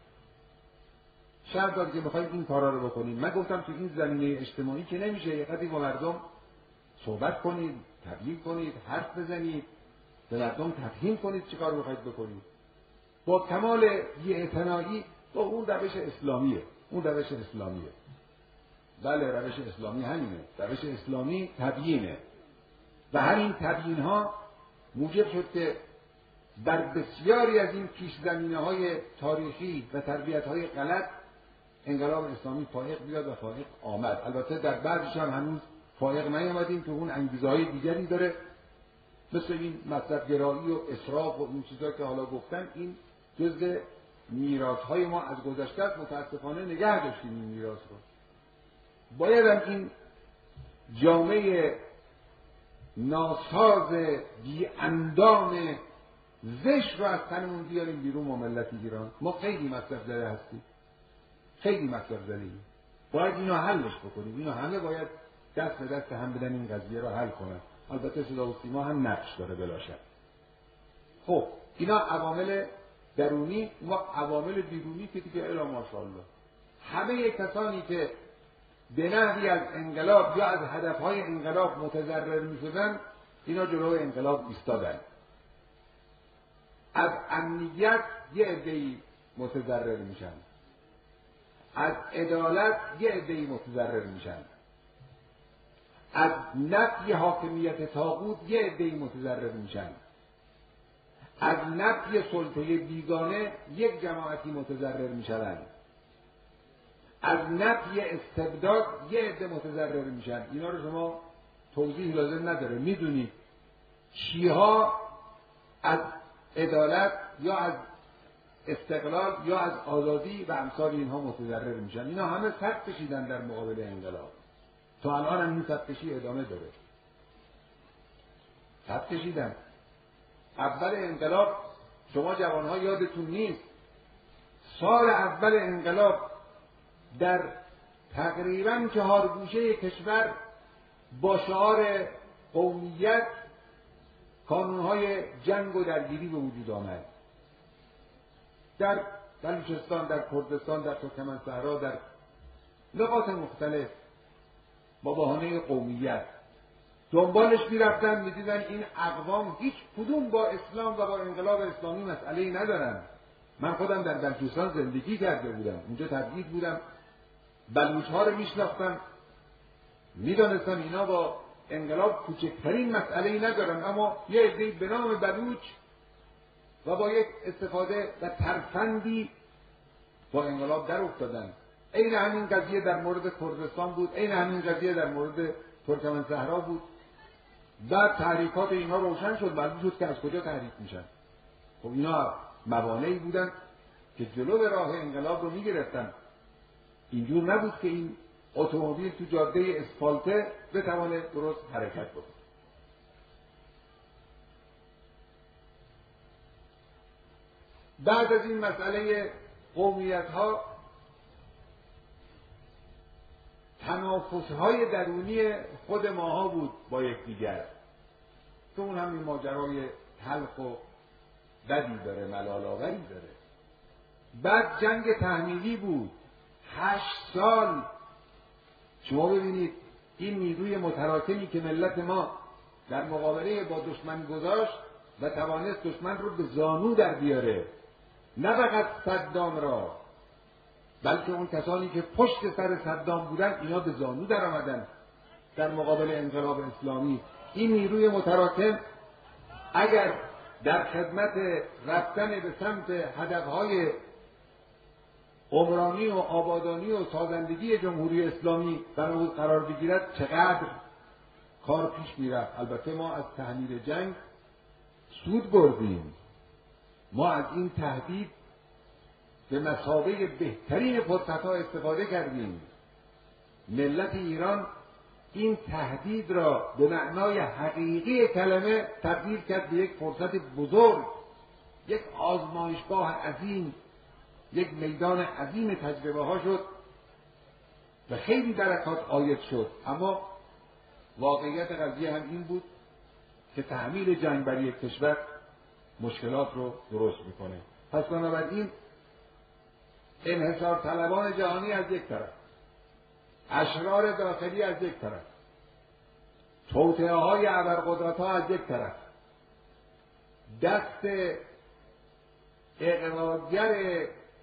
شرط داد که میخوایم این کارا رو بکنیم. من گفتم تو این زمینه اجتماعی که نمیشه، یه قدری با مردم صحبت کنید، تبیین کنید، حرف بزنید، به مردم تفهیم کنید چه کار میخواید بکنید. با کمال بی‌اعتنایی با اون روش اسلامیه، اون روش اسلامیه. بله روش اسلامی همینه، روش اسلامی تبیینه و همین تبیین ها موجب شد که در بسیاری از این پیش زمینه های تاریخی و تربیت های غلط انقلاب اسلامی فائق بیاد و فائق آمد. البته در بعضش هم هنوز فائق نیامدیم که اون انگیزه های دیگری داره، مثل این مذهب گرایی و اسراف و این چیزا که حالا گفتن. این جزء میراث های ما از گذشته است، متاسفانه نگه داشتیم این میراث رو. باید هم این جامعه ناساز بی اندام زشت رو از تنمون بیاریم بیرون. ما ملت ایران ما خیلی مصرف زده هستیم، خیلی مصرف زده ایم. باید اینو حلش بکنیم. اینو همه باید دست به دست هم بدن این قضیه رو حل کنن. البته صدا و سیما هم نقش داره بلا شک. خب اینا عوامل درونی و عوامل بیرونی که دیگه الا ماشاءالله همه کسانی که به نحوی از انقلاب یا از هدفهای انقلاب متضرر می‌شدن اینا جلوی انقلاب ایستادن. از امنیت یه عده‌ای متضرر میشن، از عدالت یه عده‌ای متضرر میشن، از نفی حاکمیت طاغوت یه عده‌ای متضرر میشن، از نفی سلطه بیگانه یک جماعتی متضرر میشن، از نفی استبداد یه عده متضرر میشن. اینا رو شما توضیح لازم نداره، میدونید چیها از عدالت یا از استقلال یا از آزادی و امثال اینها متضرر میشن. اینا همه صف کشیدن در مقابل انقلاب. تا الان هم این صف کشی ادامه داره. صف کشیدن. اول انقلاب شما جوانها یادتون نیست، سال اول انقلاب در تقریبا چهار گوشه کشور با شعار قومیت کانونهای جنگ و درگیری به وجود آمد. در بلوچستان، در کردستان، در ترکمن‌صحرا، در نقاط مختلف با بهانه قومیت دنبالش می‌رفتن، می‌دیدن این اقوام هیچ کدوم با اسلام و با انقلاب اسلامی مسئله‌ای ندارن. من خودم در بلوچستان زندگی کرده بودم، اونجا تبعید بودم، بلوچ‌ها رو میشناختم، میدانستم اینا با انقلاب کوچکترین مسئله‌ای ندارن، اما یه عده‌ای به نام بلوچ و با یک استفاده و ترفندی با انقلاب در افتادن. عین همین قضیه در مورد کردستان بود، عین همین قضیه در مورد ترکمن‌صحرا بود. بعد تحریکات اینا روشن شد، معلوم شد که از کجا تحریک میشن. خب اینا موانعی بودن که جلو به راه انقلاب رو میگرفتن. اینجور نبود که این اتومبیل تو جاده اسفالته بتوانه درست حرکت بکنه. بعد از این مسئله قومیت‌ها تنافس‌های درونی خود ماها بود با یکدیگر، که اون هم این ماجرای تلخ و بدی داره، ملال‌آوری داره. بعد جنگ تحمیلی بود، هشت سال. شما ببینید این نیروی متراکمی که ملت ما در مقابله با دشمن گذاشت و توانست دشمن رو به زانو در بیاره، نه فقط صدام را، بلکه اون کسانی که پشت سر صدام بودن اینا به زانو در آمدن در مقابل انقلاب اسلامی. این نیروی متراکم اگر در خدمت رفتن به سمت هدفهای عمرانی و آبادانی و سازندگی جمهوری اسلامی بنابود قرار بگیرد چقدر کار پیش میرفت. البته ما از تحمیل جنگ سود بردیم، ما از این تهدید به مثابه بهترین فرصت‌ها استفاده کردیم. ملت ایران این تهدید را به معنای حقیقی کلمه تبدیل کرد به یک فرصت بزرگ، یک آزمایشگاه عظیم، یک میدان عظیم تجربه ها شد و خیلی برکات عاید شد. اما واقعیت قضیه هم این بود که تحمیل جنگ بر یک کشور مشکلات رو درست میکنه. پس بنابراین انحصار طلبان جهانی از یک طرف، اشرار داخلی از یک طرف، توطئه های ابرقدرت ها از یک طرف، دست اقرارگر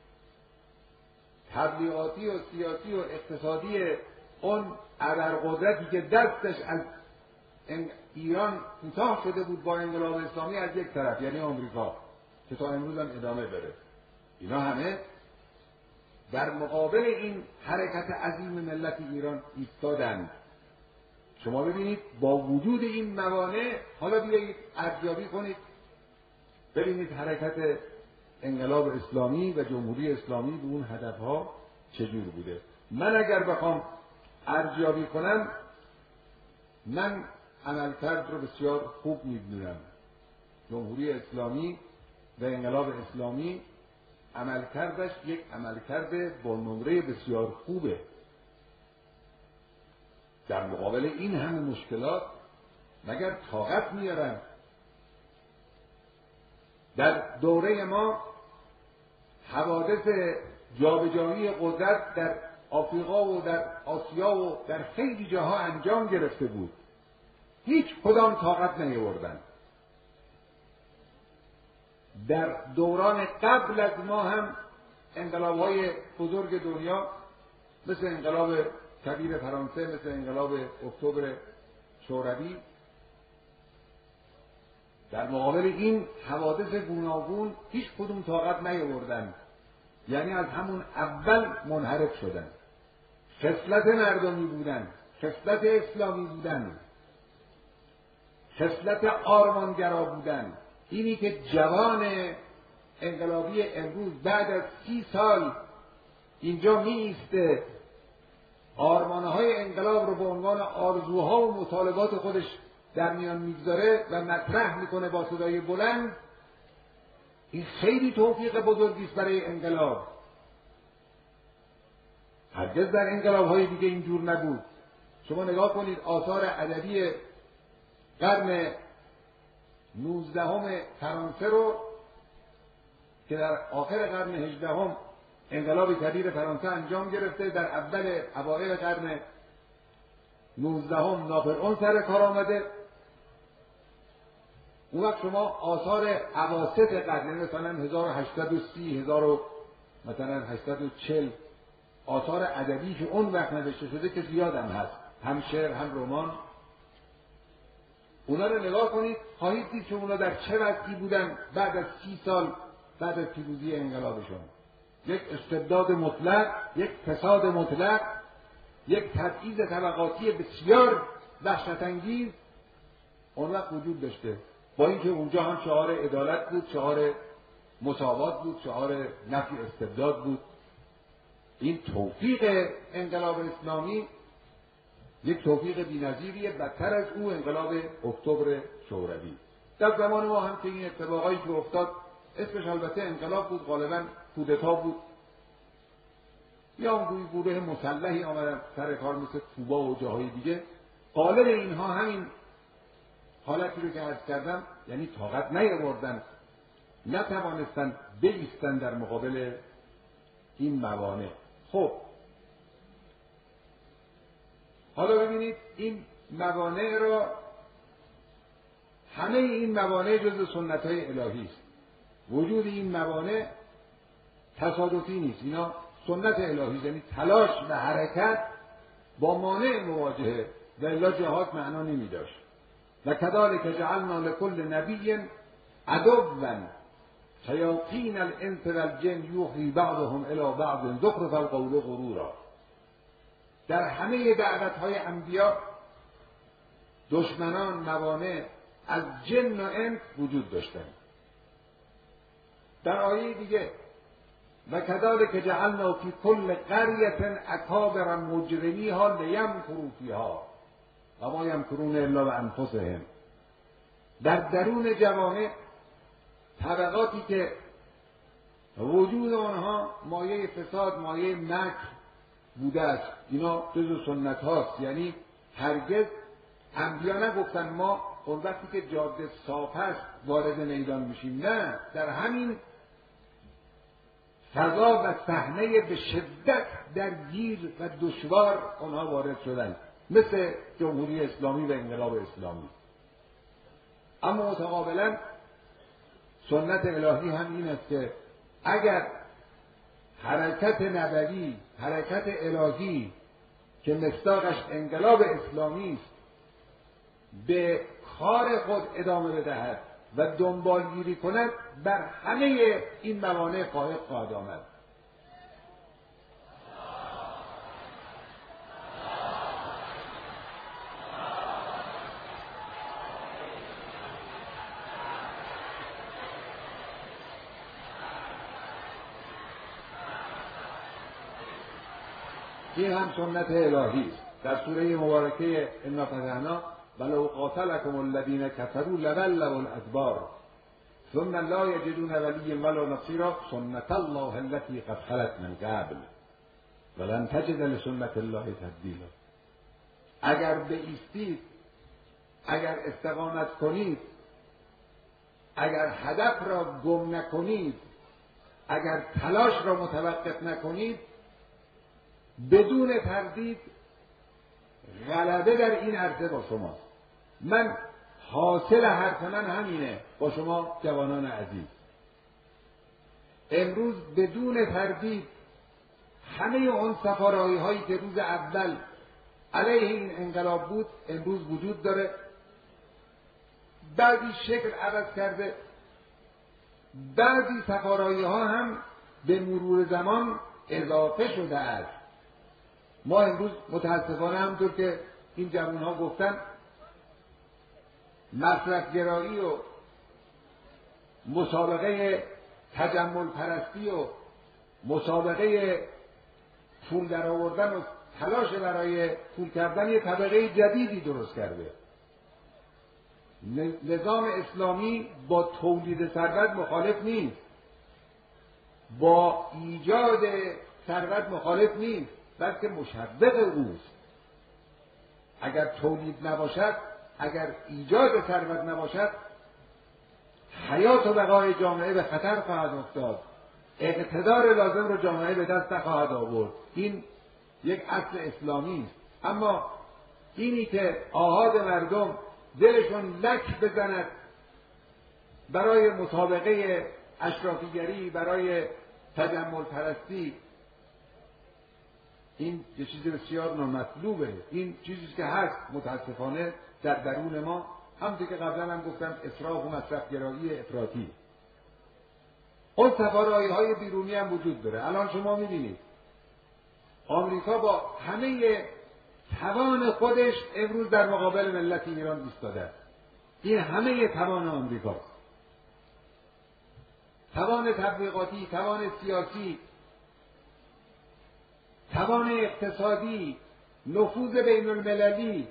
تبلیغاتی و سیاسی و اقتصادی اون ابرقدرتی که دستش از ایران کوتاه شده بود با انقلاب اسلامی از یک طرف، یعنی آمریکا که تا امروز هم ادامه بره، اینا همه در مقابل این حرکت عظیم ملت ایران ایستادند. شما ببینید با وجود این موانع حالا بیایید ارزیابی کنید، ببینید حرکت انقلاب اسلامی و جمهوری اسلامی به اون هدفها چجور بوده. من اگر بخوام ارزیابی کنم، من عملکرد رو بسیار خوب می‌دونم. جمهوری اسلامی و انقلاب اسلامی عملکردش یک عملکرد با نمره بسیار خوبه. در مقابل این همه مشکلات مگر طاقت میارن؟ در دوره ما حوادث جابجایی قدرت در آفریقا و در آسیا و در خیلی جاها انجام گرفته بود، هیچ کدام طاقت نیاوردن. در دوران قبل از ما هم انقلاب‌های بزرگ دنیا مثل انقلاب کبیر فرانسه، مثل انقلاب اکتبر شوروی، در مقابل این حوادث گوناگون هیچ کدوم طاقت نیاوردن، یعنی از همون اول منحرف شدن. خصلت مردمی بودن، خصلت اسلامی بودن، خصلت آرمانگرا بودن. اینی که جوان انقلابی امروز بعد از سی سال اینجا می ایسته، آرمانهای انقلاب رو به عنوان آرزوها و مطالبات خودش در میان میگذاره و مطرح میکنه با صدای بلند، این خیلی توفیق بزرگی است برای انقلاب. هرگز در انقلاب‌های دیگه اینجور نبود. شما نگاه کنید آثار ادبی قرن نوزدهم فرانسه رو که در آخر قرن هجدهم انقلاب کبیر فرانسه انجام گرفته، در اول اوایل قرن نوزدهم ناپلئون سر کار آمده. اون وقت شما آثار اواسط قرن مثلا هزار و هشتصد و سی هزار و مثلا هشتصد و چهل آثار ادبی که اون وقت نوشته شده که زیاد هم هست، هم شعر هم رمان، اونا رو نگاه کنید خواهید دید که اونا در چه وضعی بودن بعد از سی سال بعد از پیروزی انقلابشون. یک استبداد مطلق، یک فساد مطلق، یک تبعیض طبقاتی بسیار وحشت‌انگیز اون وقت وجود داشته، با اینکه اونجا هم شعار عدالت بود، شعار مساوات بود، شعار نفی استبداد بود. این توفیق انقلاب اسلامی یک توفیق بی‌نظیریه، بدتر از او انقلاب اکتبر شوروی. در زمان ما هم که این اتفاقایی که افتاد اسمش البته انقلاب بود، غالبا کودتا بود، یا اون گروه مسلحی آمدن سر کار مثل کوبا و جاهای دیگه. غالب اینها همین حالتی رو که عرض کردم، یعنی طاقت نیاوردن، نتوانستن بایستن در مقابل این موانع. خب حالا ببینید این موانع را، همه این موانع جزء سنت‌های الهی است. وجود این موانع تصادفی نیست، اینا سنت الهی است، یعنی تلاش و حرکت با مانع مواجهه، و الا جهاد معنا نمی داشت. و کذالک جعلنا لکل نبی عدوا شیاطین الانس والجن یوحی بعضهم الی بعض زخرف القول غرورا. در همه دعوت‌های انبیا دشمنان، موانع از جن و انس وجود داشتند. در آیه دیگه و کذالک جعلنا فی کل قریة اکابر مجرمیها لیمکروا فیها و ما یمکرون الا بانفسهم. در درون جوامع طبقاتی که وجود آنها مایه فساد، مایه مکر بوده است، اینا جزو سنت هاست. یعنی هرگز انبیا نگفتن ما اون وقتی که جاده صاف است وارد میدان میشیم، نه، در همین فضا و صحنه به شدت درگیر و دشوار آنها وارد شدند، مثل جمهوری اسلامی و انقلاب اسلامی. اما متقابلا سنت الهی هم این است که اگر حرکت نبوی، حرکت الهی که مصداقش انقلاب اسلامی است، به کار خود ادامه بدهد و دنبالگیری کند، بر همه این موانع فائق خواهد آمد. این هم سنت الهی است. در سوره مبارکه انا فتحنا ولو قاتلکم الذین کفروا لولوا الادبار ثم لا یجدون ولیا ولا نصیرا سنت الله التي قد خلت من قبل ولن تجد لسنت الله تبدیلا. اگر بایستید، اگر استقامت کنید، اگر هدف را گم نکنید، اگر تلاش را متوقف نکنید، بدون تردید غلبه در این عرصه با شماست. من حاصل حرف من همینه با شما جوانان عزیز. امروز بدون تردید همه اون سفارایی هایی که روز اول علیه این انقلاب بود امروز وجود داره، بعضی شکل عوض کرده، بعضی سفارایی ها هم به مرور زمان اضافه شده است. ما امروز متاسفانه همونطور که این جوان ها گفتن مصرفگرایی و مسابقه تجمل پرستی و مسابقه پول در آوردن و تلاش برای پول کردن یه طبقه جدیدی درست کرده. نظام اسلامی با تولید ثروت مخالف نیست، با ایجاد ثروت مخالف نیست، بلکه مشوق اوست. اگر تولید نباشد، اگر ایجاد ثروت نباشد، حیات و بقای جامعه به خطر خواهد افتاد، اقتدار لازم رو جامعه به دست نخواهد آورد. این یک اصل اسلامی است. اما اینی که آحاد مردم دلشون لک بزند برای مسابقه اشرافیگری، برای تجمل پرستی، این یه چیز بسیار نامطلوبه. این چیزی که هست متاسفانه در درون ما، همونطور که قبلا هم گفتم اسراف و مصرفگرایی افراطی. اون سفارایی های بیرونی هم وجود داره. الان شما میبینید آمریکا با همه توان خودش امروز در مقابل ملت ایران ایستاده. این همه توان آمریکاست. توان تبلیغاتی، توان سیاسی، توان اقتصادی، نفوذ بین المللی.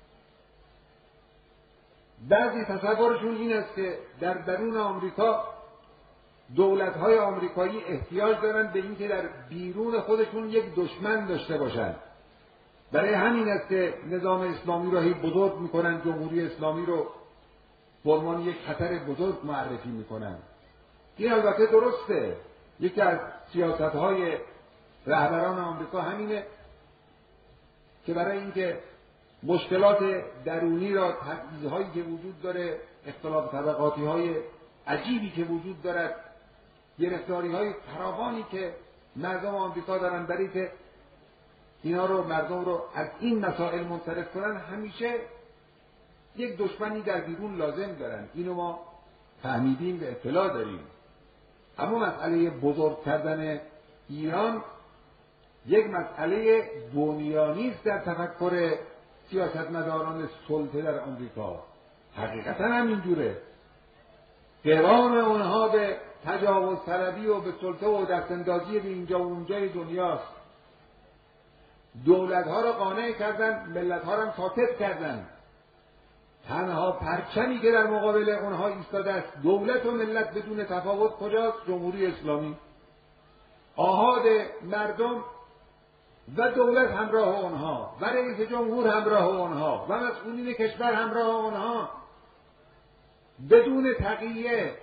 بعضی تصورشون این است که در درون آمریکا دولت‌های آمریکایی احتیاج دارند به اینکه در بیرون خودشون یک دشمن داشته باشند. برای همین است که نظام اسلامی را هی بزرگ می‌کنند، جمهوری اسلامی رو به عنوان یک خطر بزرگ معرفی می‌کنند. این البته درسته. یکی از سیاست‌های رهبران آمریکا همینه که برای اینکه مشکلات درونی را، تبعیض‌هایی که وجود داره، اختلاف طبقاتی‌های عجیبی که وجود دارد، گرفتاری‌های فراوانی که مردم آمریکا دارن، برای که اینا رو، مردم رو از این مسائل منصرف کنن، همیشه یک دشمنی در بیرون لازم دارن. اینو ما فهمیدیم، به اطلاع داریم. اما مسئله بزرگ کردن ایران یک مسئله بنیانی است در تفکر سیاستمداران سلطه در آمریکا. حقیقتا هم اینجوره. قوام اونها به تجاوز طلبی و به سلطه و دستاندازی به اینجا و اونجای دنیاست. دولت‌ها را قانع کردن، ملت‌ها را هم ساکت کردن. تنها پرچمی که در مقابل اونها ایستاده است دولت و ملت بدون تفاوت کجاست؟ جمهوری اسلامی. آحاد مردم و دولت همراه اونها و رئیس جمهور همراه اونها و مسئولین کشور همراه اونها بدون تقیه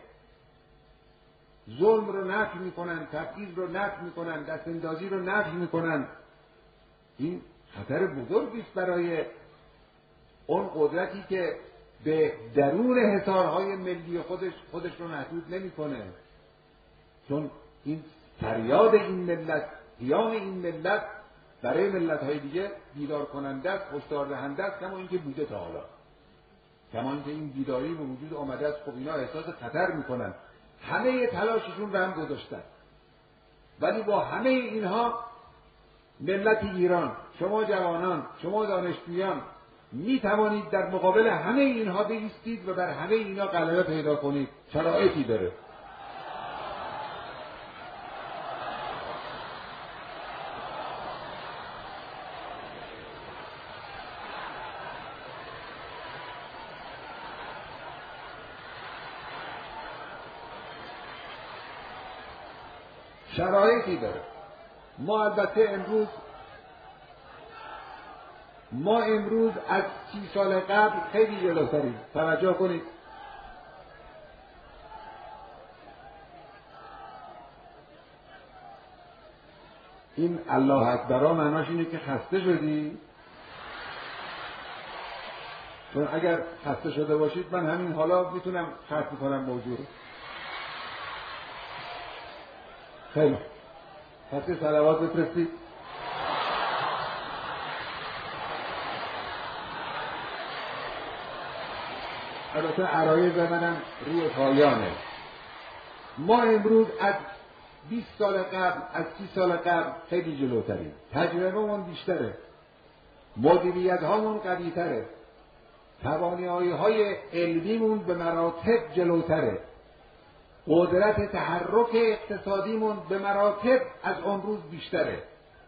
ظلم رو نفی میکنن، تبعیض رو نفی میکنن، دستاندازی رو نفی میکنن. این خطر بزرگی است برای اون قدرتی که به درون حصارهای ملی خودش خودش رو محدود نمیکنه. چون این فریاد این ملت، قیام این ملت برای ملت‌های دیگه بیدار کننده است، هشدار دهنده است، کما اینکه بوده تا حالا. کما اینکه این بیداری به وجود آمده است. خب اینا احساس خطر میکنن، همه تلاششون رو هم گذاشتن. ولی با همه اینها ملت ایران، شما جوانان، شما دانشجویان می توانید در مقابل همه اینها بایستید و بر همه اینها غلبه پیدا کنید. شرایطی داره. شرایطی داره. ما البته امروز ما امروز از سی سال قبل خیلی جلوتریم. توجه کنید. این الله اکبر معناش اینه که خسته شدی؟ چون اگر خسته شده باشید من همین حالا میتونم ختم کنم موضوع رو. خیلی کسی صلوات بفرستید. البته عرایض منم روی پایانه. ما امروز از بیست سال قبل، از سی سال قبل خیلی جلوتریم. تجربه‌مون بیشتره، مدیریت هامون قوی تره، توانایی های علمیمون به مراتب جلوتره، قدرت تحرک اقتصادیمون به مراتب از اون روز بیشتره.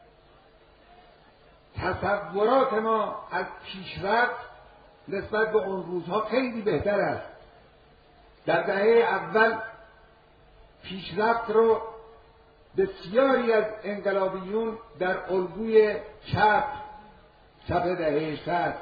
تصورات ما از پیشرفت نسبت به اون روزها خیلی بهتر است. در دهه اول پیشرفت رو بسیاری از انقلابیون در الگوی چپ چپ دهه شصت،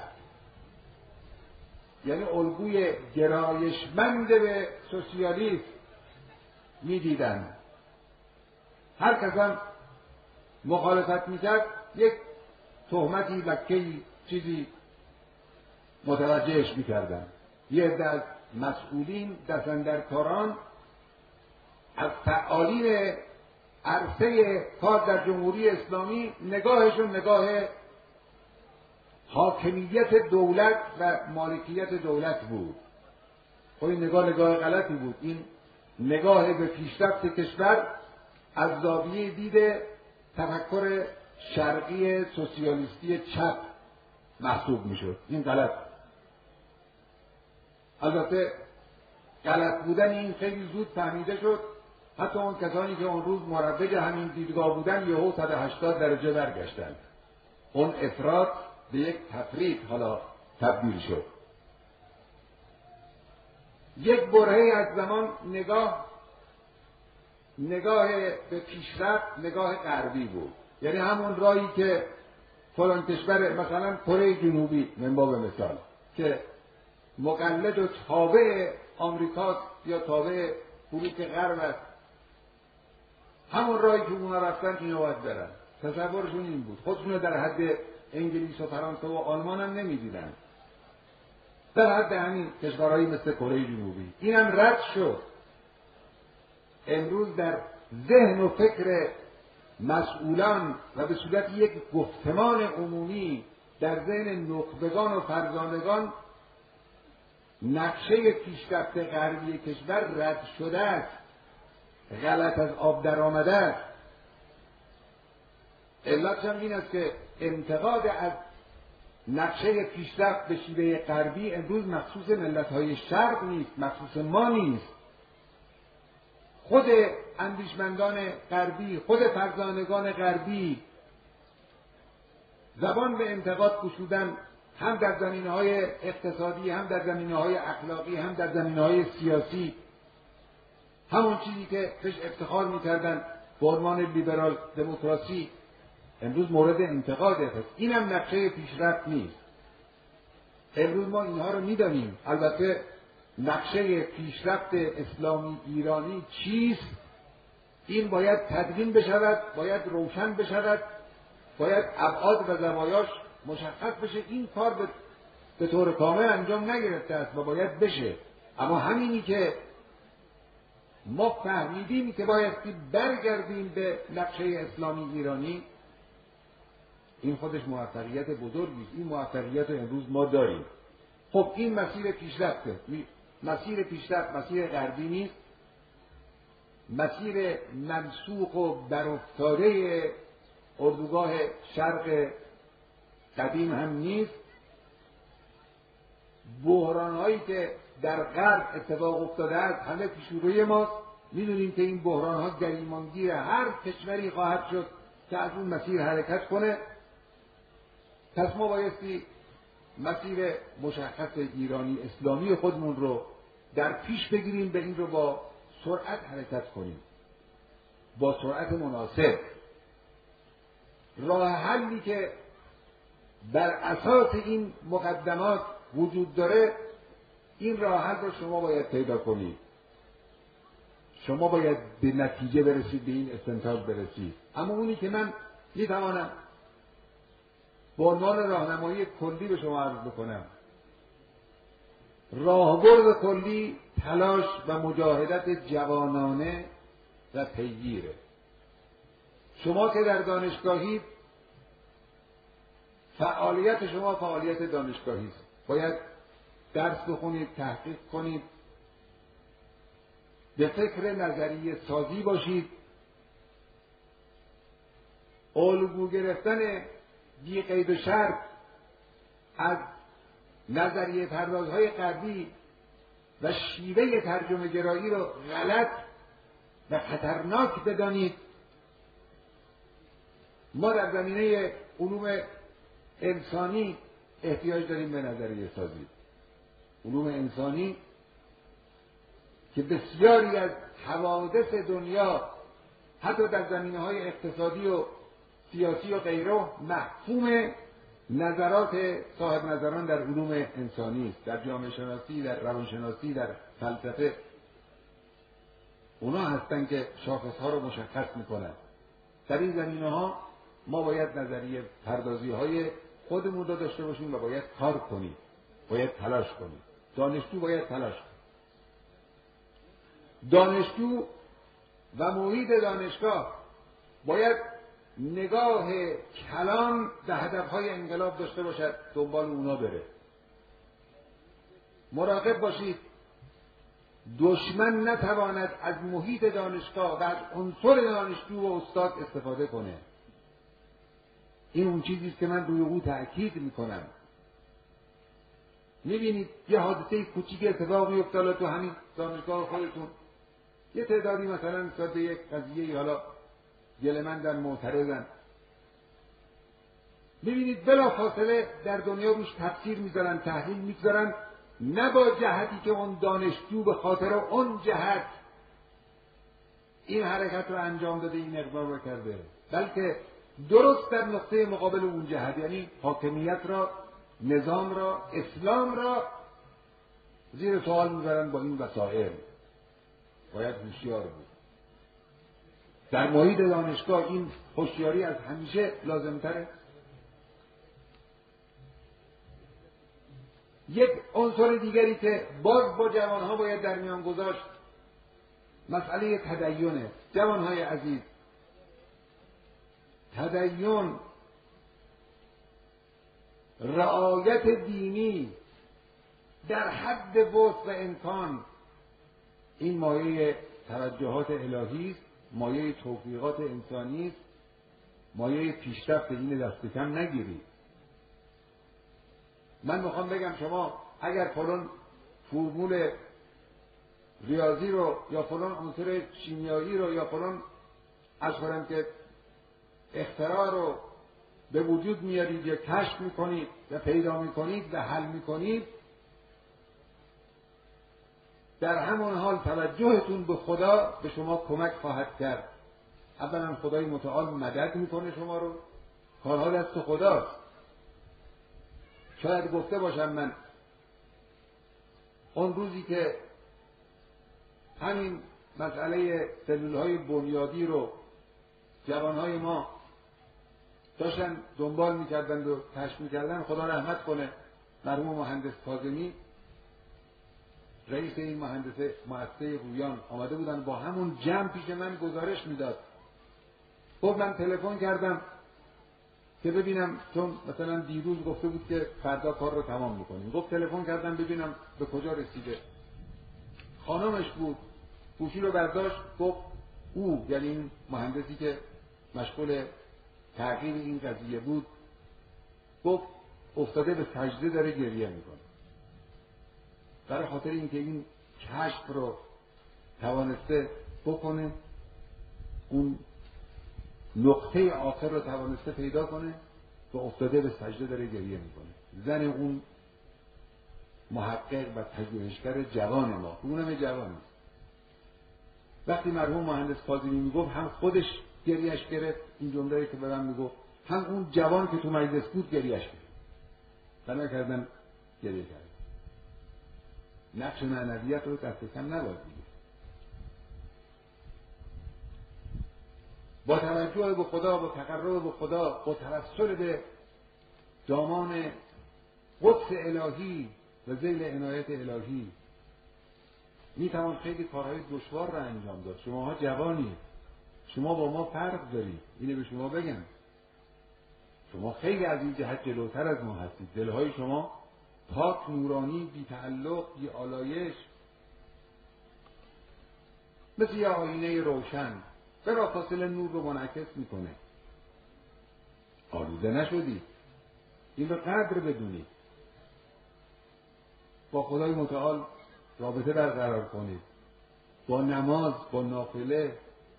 یعنی الگوی گرایشمند به سوسیالیسم می‌دیدند. هر کس هم مخالفت می‌کرد یک تهمتی، لکه‌ای، چیزی متوجهش می‌کردند. یه عده از مسئولین، دستاندرکاران، از فعالین عرصه کار در جمهوری اسلامی نگاهشون نگاه حاکمیت دولت و مالکیت دولت بود. خب این نگاه نگاه غلطی بود. این نگاه به پیشرفت کشور از زاویه دید تفکر شرقی سوسیالیستی چپ محسوب میشد. این غلط. البته غلط بودن این خیلی زود فهمیده شد. حتی اون کسانی که اون روز مروج همین دیدگاه بودن یهو صد و هشتاد درجه برگشتند. اون افراط به یک تفریط حالا تبدیل شد. یک برهه از زمان نگاه نگاه به پیشرفت نگاه غربی بود. یعنی همون راهی که فلان کشور، مثلا کره جنوبی من باب مثال، که مقلد و تابع آمریکاست یا تابع بلوک غرب است، همون راهی که اونا رفتن اینا باید برن. تصورشون این بود. خودشون در حد انگلیس و فرانسه و آلمان هم نمیدیدن، در حد همین کشورهایی مثل کره جنوبی. اینم رد شد. امروز در ذهن و فکر مسئولان و به صورت یک گفتمان عمومی در ذهن نخبگان و فرزانگان نقشه پیشرفت غربی کشور رد شده است، غلط از آب در آمده است. علتش هم این است که انتقاد از نقشه پیشرفت به شیوه غربی امروز مخصوص ملت‌های شرق نیست، مخصوص ما نیست. خود اندیشمندان غربی، خود فرزانگان غربی زبان به انتقاد گشودن، هم در زمینه‌های اقتصادی، هم در زمینه‌های اخلاقی، هم در زمینه‌های سیاسی. همون چیزی که بهش افتخار می‌کردن به عنوان لیبرال دموکراسی امروز مورد انتقاده. پس اینم نقشه پیشرفت نیست. امروز ما اینها رو می‌دانیم. البته نقشه پیشرفت اسلامی ایرانی چیست؟ این باید تدوین بشود، باید روشن بشود، باید ابعاد و زوایاش مشخص بشه. این کار به, به طور کامل انجام نگرفته است و باید بشه. اما همینی که ما فهمیدیم که بایستی برگردیم به نقشه اسلامی ایرانی، این خودش موفقیت بزرگی است. این موفقیت رو امروز ما داریم. خب این مسیر پیشرفته. مسیر پیشرفت مسیر غربی نیست، مسیر منسوخ و برافتاده اردوگاه شرق قدیم هم نیست. بحران‌هایی که در غرب اتفاق افتاده است همه پیش روی ماست. می‌دونیم که این بحران‌ها گریمانگیر هر کشوری خواهد شد که از اون مسیر حرکت کنه. پس ما بایستی مسیر مشخص ایرانی اسلامی خودمون رو در پیش بگیریم، به این رو با سرعت حرکت کنیم، با سرعت مناسب. راه حلی که بر اساس این مقدمات وجود داره، این راه حل رو شما باید پیدا کنید. شما باید به نتیجه برسید، به این استنتاج برسید. اما اونی که من میتوانم به عنوان راهنمایی کلی به شما عرض بکنم، راهبرد کلی تلاش و مجاهدت جوانانه و پیگیره. شما که در دانشگاهی، فعالیت شما فعالیت دانشگاهی است. باید درس بخونید، تحقیق کنید، به فکر نظریه سازی باشید. الگو گرفتن بی قید و شرط از نظریه پردازهای غربی و شیوه ترجمه گرایی رو غلط و خطرناک بدانید. ما در زمینه علوم انسانی احتیاج داریم به نظریه سازی. علوم انسانی که بسیاری از حوادث دنیا حتی در زمینه‌های اقتصادی و سیاسی و غیره محکوم نظرات صاحب نظران در علوم انسانی است، در جامعه شناسی، در روانشناسی، در فلسفه. اونا هستن که شاخص‌ها رو مشخص میکنن. در این زمینه‌ها ما باید نظریه پردازی‌های خودمون رو داشته باشیم و باید کار کنیم، باید تلاش کنیم. دانشجو باید تلاش کنیم. دانشجو و محیط دانشگاه باید نگاه کلان به هدفهای انقلاب داشته باشد، دنبال اونا بره. مراقب باشید دشمن نتواند از محیط دانشگاه و از عنصر دانشجو و استاد استفاده کنه. این اون چیزیست که من روی او تأکید میکنم. میبینید یه حادثه کوچیک اتفاق میفته تو همین دانشگاه خودتون، یه تعدادی مثلا نسبت به یک قضیه حالا گله‌مندن، معترضن، میبینید بلا فاصله در دنیا روش تفسیر میذارن، تحلیل میذارن، نه با جهتی که اون دانشجو به خاطر اون جهت این حرکت رو انجام داده، این اقدام رو کرده، بلکه درست در نقطه مقابل اون جهت، یعنی حاکمیت را، نظام را، اسلام را زیر سوال میبرن با این وسایل. باید هوشیار بود. در محیط دانشگاه این هوشیاری از همیشه لازم‌تره. یک عنصر دیگری که باز با جوانها باید در میان گذاشت مسئله تدینه. جوانهای عزیز، تدین، رعایت دینی در حد وسع و امکان، این مایه توجهات الهی است، مایه توفیقات انسانی است، مایه پیشرفت. این دست کم نگیرید. من میخوام بگم شما اگر فلان فرمول ریاضی رو یا فلان عنصر شیمیایی رو یا فلان از کنم که اختراع رو به وجود میارید یا کشف میکنید و پیدا میکنید و حل میکنید، در همان حال توجهتون به خدا به شما کمک خواهد کرد. اولا خدای متعال مدد میکنه شما رو، کارها دست خداست. شاید گفته باشم من اون روزی که همین مسئله سلولهای بنیادی رو جوانهای ما داشتن دنبال میکردند و کشف میکردن، خدا رحمت کنه مرحوم مهندس کاظمی رئیس این مهندسه مؤسسه رویان آمده بودن، با همون جمع پیش من گزارش میداد. خب من تلفن کردم که ببینم، چون مثلا دیروز گفته بود که فردا کار رو تمام میکنیم، گفت تلفن کردم ببینم به کجا رسیده. خانمش بود، گوشی رو برداشت، گفت او یعنی این مهندسی که مشغول تحقیق این قضیه بود، گفت افتاده به سجده داره گریه میکنه، برای خاطر اینکه این کشف رو توانسته بکنه، اون نقطه آخر رو توانسته پیدا کنه و افتاده به سجده داره گریه میکنه. زن اون محقق و پژوهشگر جوان ما، اونم جوان نیست. وقتی مرحوم مهندس کاظمی میگفت هم خودش گریهش گرفت، این جمله‌ای که به من میگفت، هم اون جوان که تو مجلس بود گریهش گرفت. بنا کردن گریه کرد. نقش معنویت رو دست کم نباید بگیر. با توجه به خدا، با تقرب به خدا، با توسل به دامان قدس الهی و ذیل عنایت الهی میتوان خیلی کارهای دشوار را انجام داد. شماها جوانی، شما با ما فرق دارید، اینو به شما بگم. شما خیلی از این جهت جلوتر از ما هستید. دلهای شما پاک، نورانی، بی تعلق، بی آلایش، مثل یه آینه روشن بلافاصله نور رو منعکس میکنه. آلوده نشدید، این رو قدر بدونید. با خدای متعال رابطه برقرار کنید، با نماز، با نافله،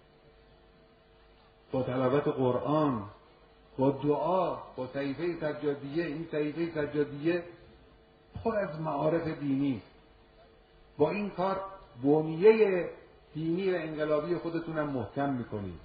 با تلاوت قرآن، با دعا، با صحیفه سجادیه. این صحیفه سجادیه پر از معارف دینی. با این کار بنیه دینی و انقلابی خودتونم محکم میکنید.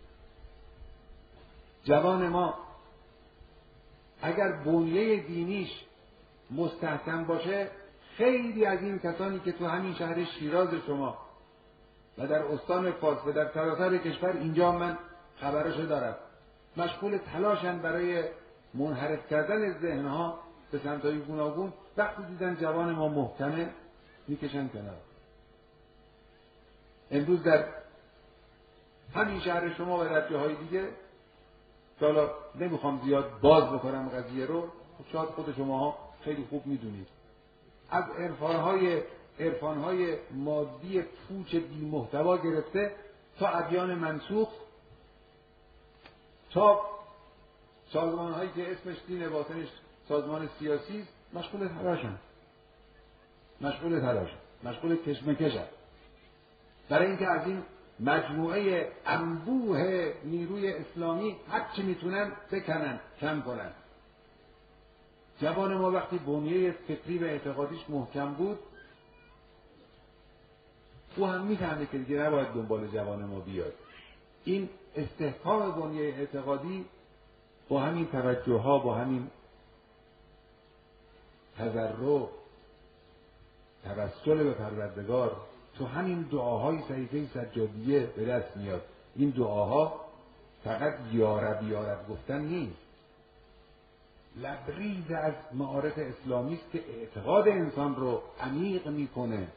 جوان ما اگر بنیه دینیش مستحکم باشه، خیلی از این کسانی که تو همین شهر شیراز شما و در استان فارس و در سراسر کشور، اینجا من خبرشو دارم، مشغول تلاشن برای منحرف کردن ذهنها به سمت‌های گوناگون. وقتی دیدن جوان ما محکمه میکشن کنار. امروز در همین شهر شما و در جاهای دیگه که حالا نمیخوام زیاد باز بکنم قضیه رو، شاید خود شما خیلی خوب میدونید، از عرفانهای عرفانهای مادی پوچ بی محتوا گرفته تا ادیان منسوخ، تا سازمانهایی که اسمش دین باطنش سازمان سیاسی است، مشغول تلاشن مشغول تلاشن مشغول کشمکشن برای اینکه از این مجموعه انبوه نیروی اسلامی هر چی میتونن بکنن، کم کنن. جوان ما وقتی بنیه فکری و اعتقادیش محکم بود، او هم میفهمه که دیگه نباید دنبال جوان ما بیاد. این استحکام بنیه اعتقادی با همین توجه ها، با همین تضرع، توسل به پروردگار، تو همین دعاهای صحیفه سجادیه به دست میاد. این دعاها فقط یا رب یا رب گفتن نیست، لبریز از معارف اسلامی است که اعتقاد انسان رو عمیق میکنه.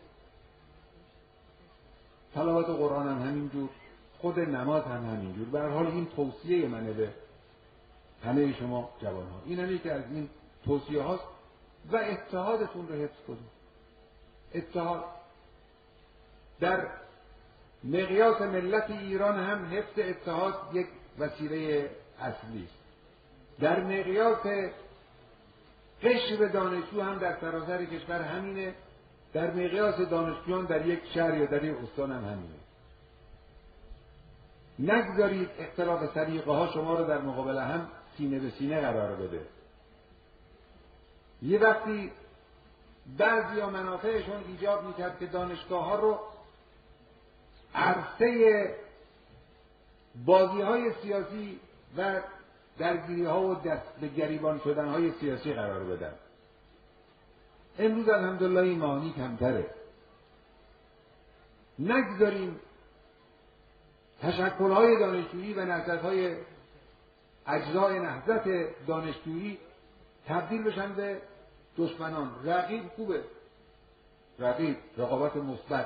تلاوت قرآن هم همینجور، خود نماز هم همینجور. به هر حال این توصیه منه به همه شما جوانها. این هم یکی از این توصیه هاست و اتحادتون رو حفظ کنید. اتحاد در مقیاس ملت ایران هم حفظ اتحاد یک وسیله اصلی است. در مقیاس قشر دانشجو هم در سراسر کشور همینه در مقیاس دانشجویان در یک شهر یا در یک استان هم همینه. نگذارید اختلاف سلیقه ها شما رو در مقابل هم سینه به سینه قرار بده. یه وقتی بعضی ها منافعشون ایجاب میکرد که دانشگاه ها رو عرصه بازی های سیاسی و درگیری ها و دست به گریبان شدن های سیاسی قرار بدن. امروز الحمدلله این معانی کمتره. نگذاریم تشکل های دانشجویی و نهضت های اجزای نهضت دانشجویی تبدیل بشن به دشمنان. رقیب خوبه، رقیب، رقابت مثبت.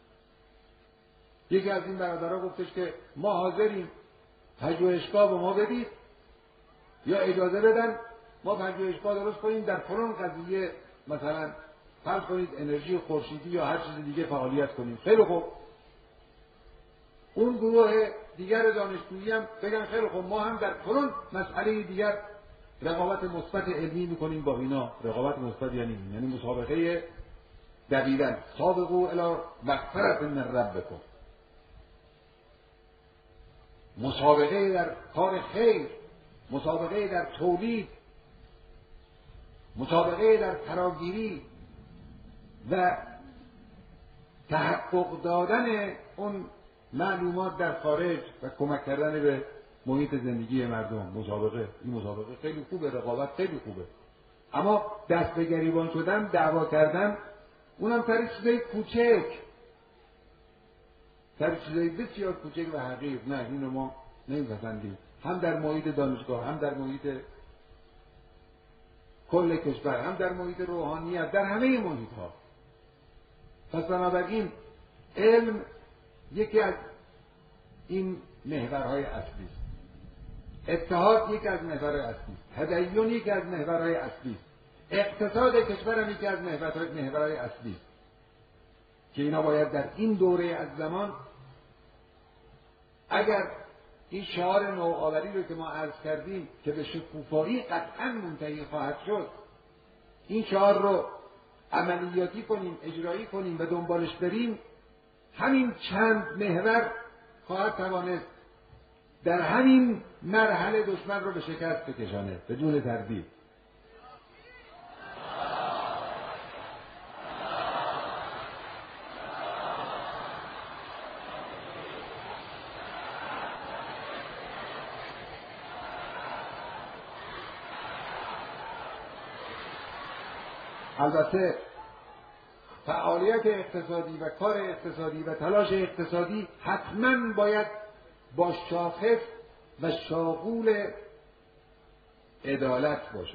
یکی از این برادرها گفتش که ما حاضریم پژوهشگاه به ما بدید یا اجازه بدن ما پژوهشگاه درست کنیم در فلان قضیه، مثلا فرض کنید انرژی خورشیدی یا هر چیز دیگه فعالیت کنیم. خیلی خوب. اون گروه دیگر دانشجویی هم بگن خیلی خوب ما هم در فلان مسئله دیگر رقابت مثبت علمی میکنیم با اینا. رقابت مثبت یعنی این، یعنی مسابقه دویدن. سابقوا الی مغفرة من ربکم. مسابقه در کار خیر، مسابقه در تولید، مسابقه در فراگیری و تحقق دادن اون معلومات در خارج و کمک کردن به محیط زندگی مردم. مسابقه، این مسابقه خیلی خوبه، رقابت خیلی خوبه، اما دست به گریبان شدن، دعوا کردن، اونم سر چیزای کوچک، سر چیزای بسیار کوچک و حقیر. نه، اینو ما نمیپسندیم، هم در محیط دانشگاه، هم در محیط کل کشور، هم در محیط روحانیت، در همه محیط ها. پس بنابراین علم یکی از این محورهای اصلی است. اتحاد یکی از محورهای اصلی است. تدین یکی از محورهای اصلی است. اقتصاد کشور هم یکی از محورهای اصلی است که اینا باید در این دوره از زمان، اگر این شعار نوآوری رو که ما عرض کردیم که به شکوفایی قطعا منتهی خواهد شد، این شعار رو عملیاتی کنیم، اجرایی کنیم و دنبالش بریم، همین چند محور خواهد توانست در همین مرحله دشمن رو به شکست بکشانه بدون تردید. البته فعالیت اقتصادی و کار اقتصادی و تلاش اقتصادی حتما باید با شاخص و شاغول عدالت باشه.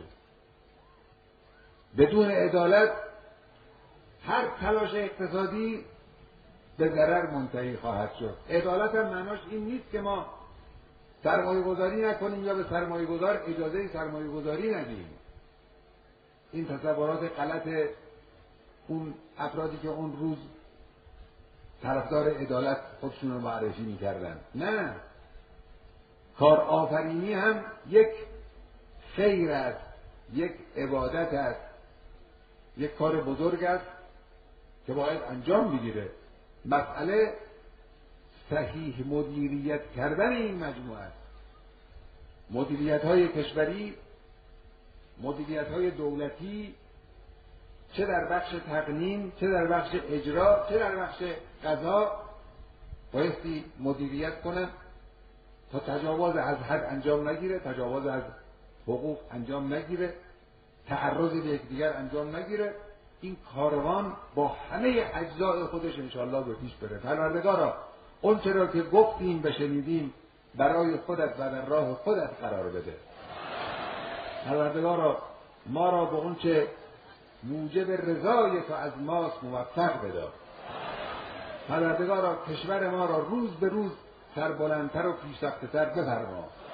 بدون عدالت هر تلاش اقتصادی به ضرر منتهی خواهد شد. عدالت هم معناش این نیست که ما سرمایه گذاری نکنیم یا به سرمایه گذار اجازه سرمایه گذاری ندیم. این تصورات غلط اون افرادی که اون روز طرفدار عدالت خودشون رو معرفی می‌کردن. نه، کار آفرینی هم یک خیر است، یک عبادت است، یک کار بزرگ است که باید انجام بگیره. مسئله صحیح مدیریت کردن این مجموعه است. مدیریت‌های کشوری، مدیریت‌های دولتی، چه در بخش تقنین، چه در بخش اجرا، چه در بخش قضا، بایستی مدیریت کنن تا تجاوز از حد انجام نگیره، تجاوز از حقوق انجام نگیره، تعرض به یکدیگر انجام نگیره. این کاروان با همه اجزای خودش انشاءالله به پیش بره. پروردگارا اون چرا که گفتیم و شنیدیم برای خودت و در راه خودت قرار بده. پروردگارا ما را به اون چه موجب رضای تو از ماست موفق بدار. پروردگارا کشور ما را روز به روز سربلندتر و پیشرفته‌تر بفرما.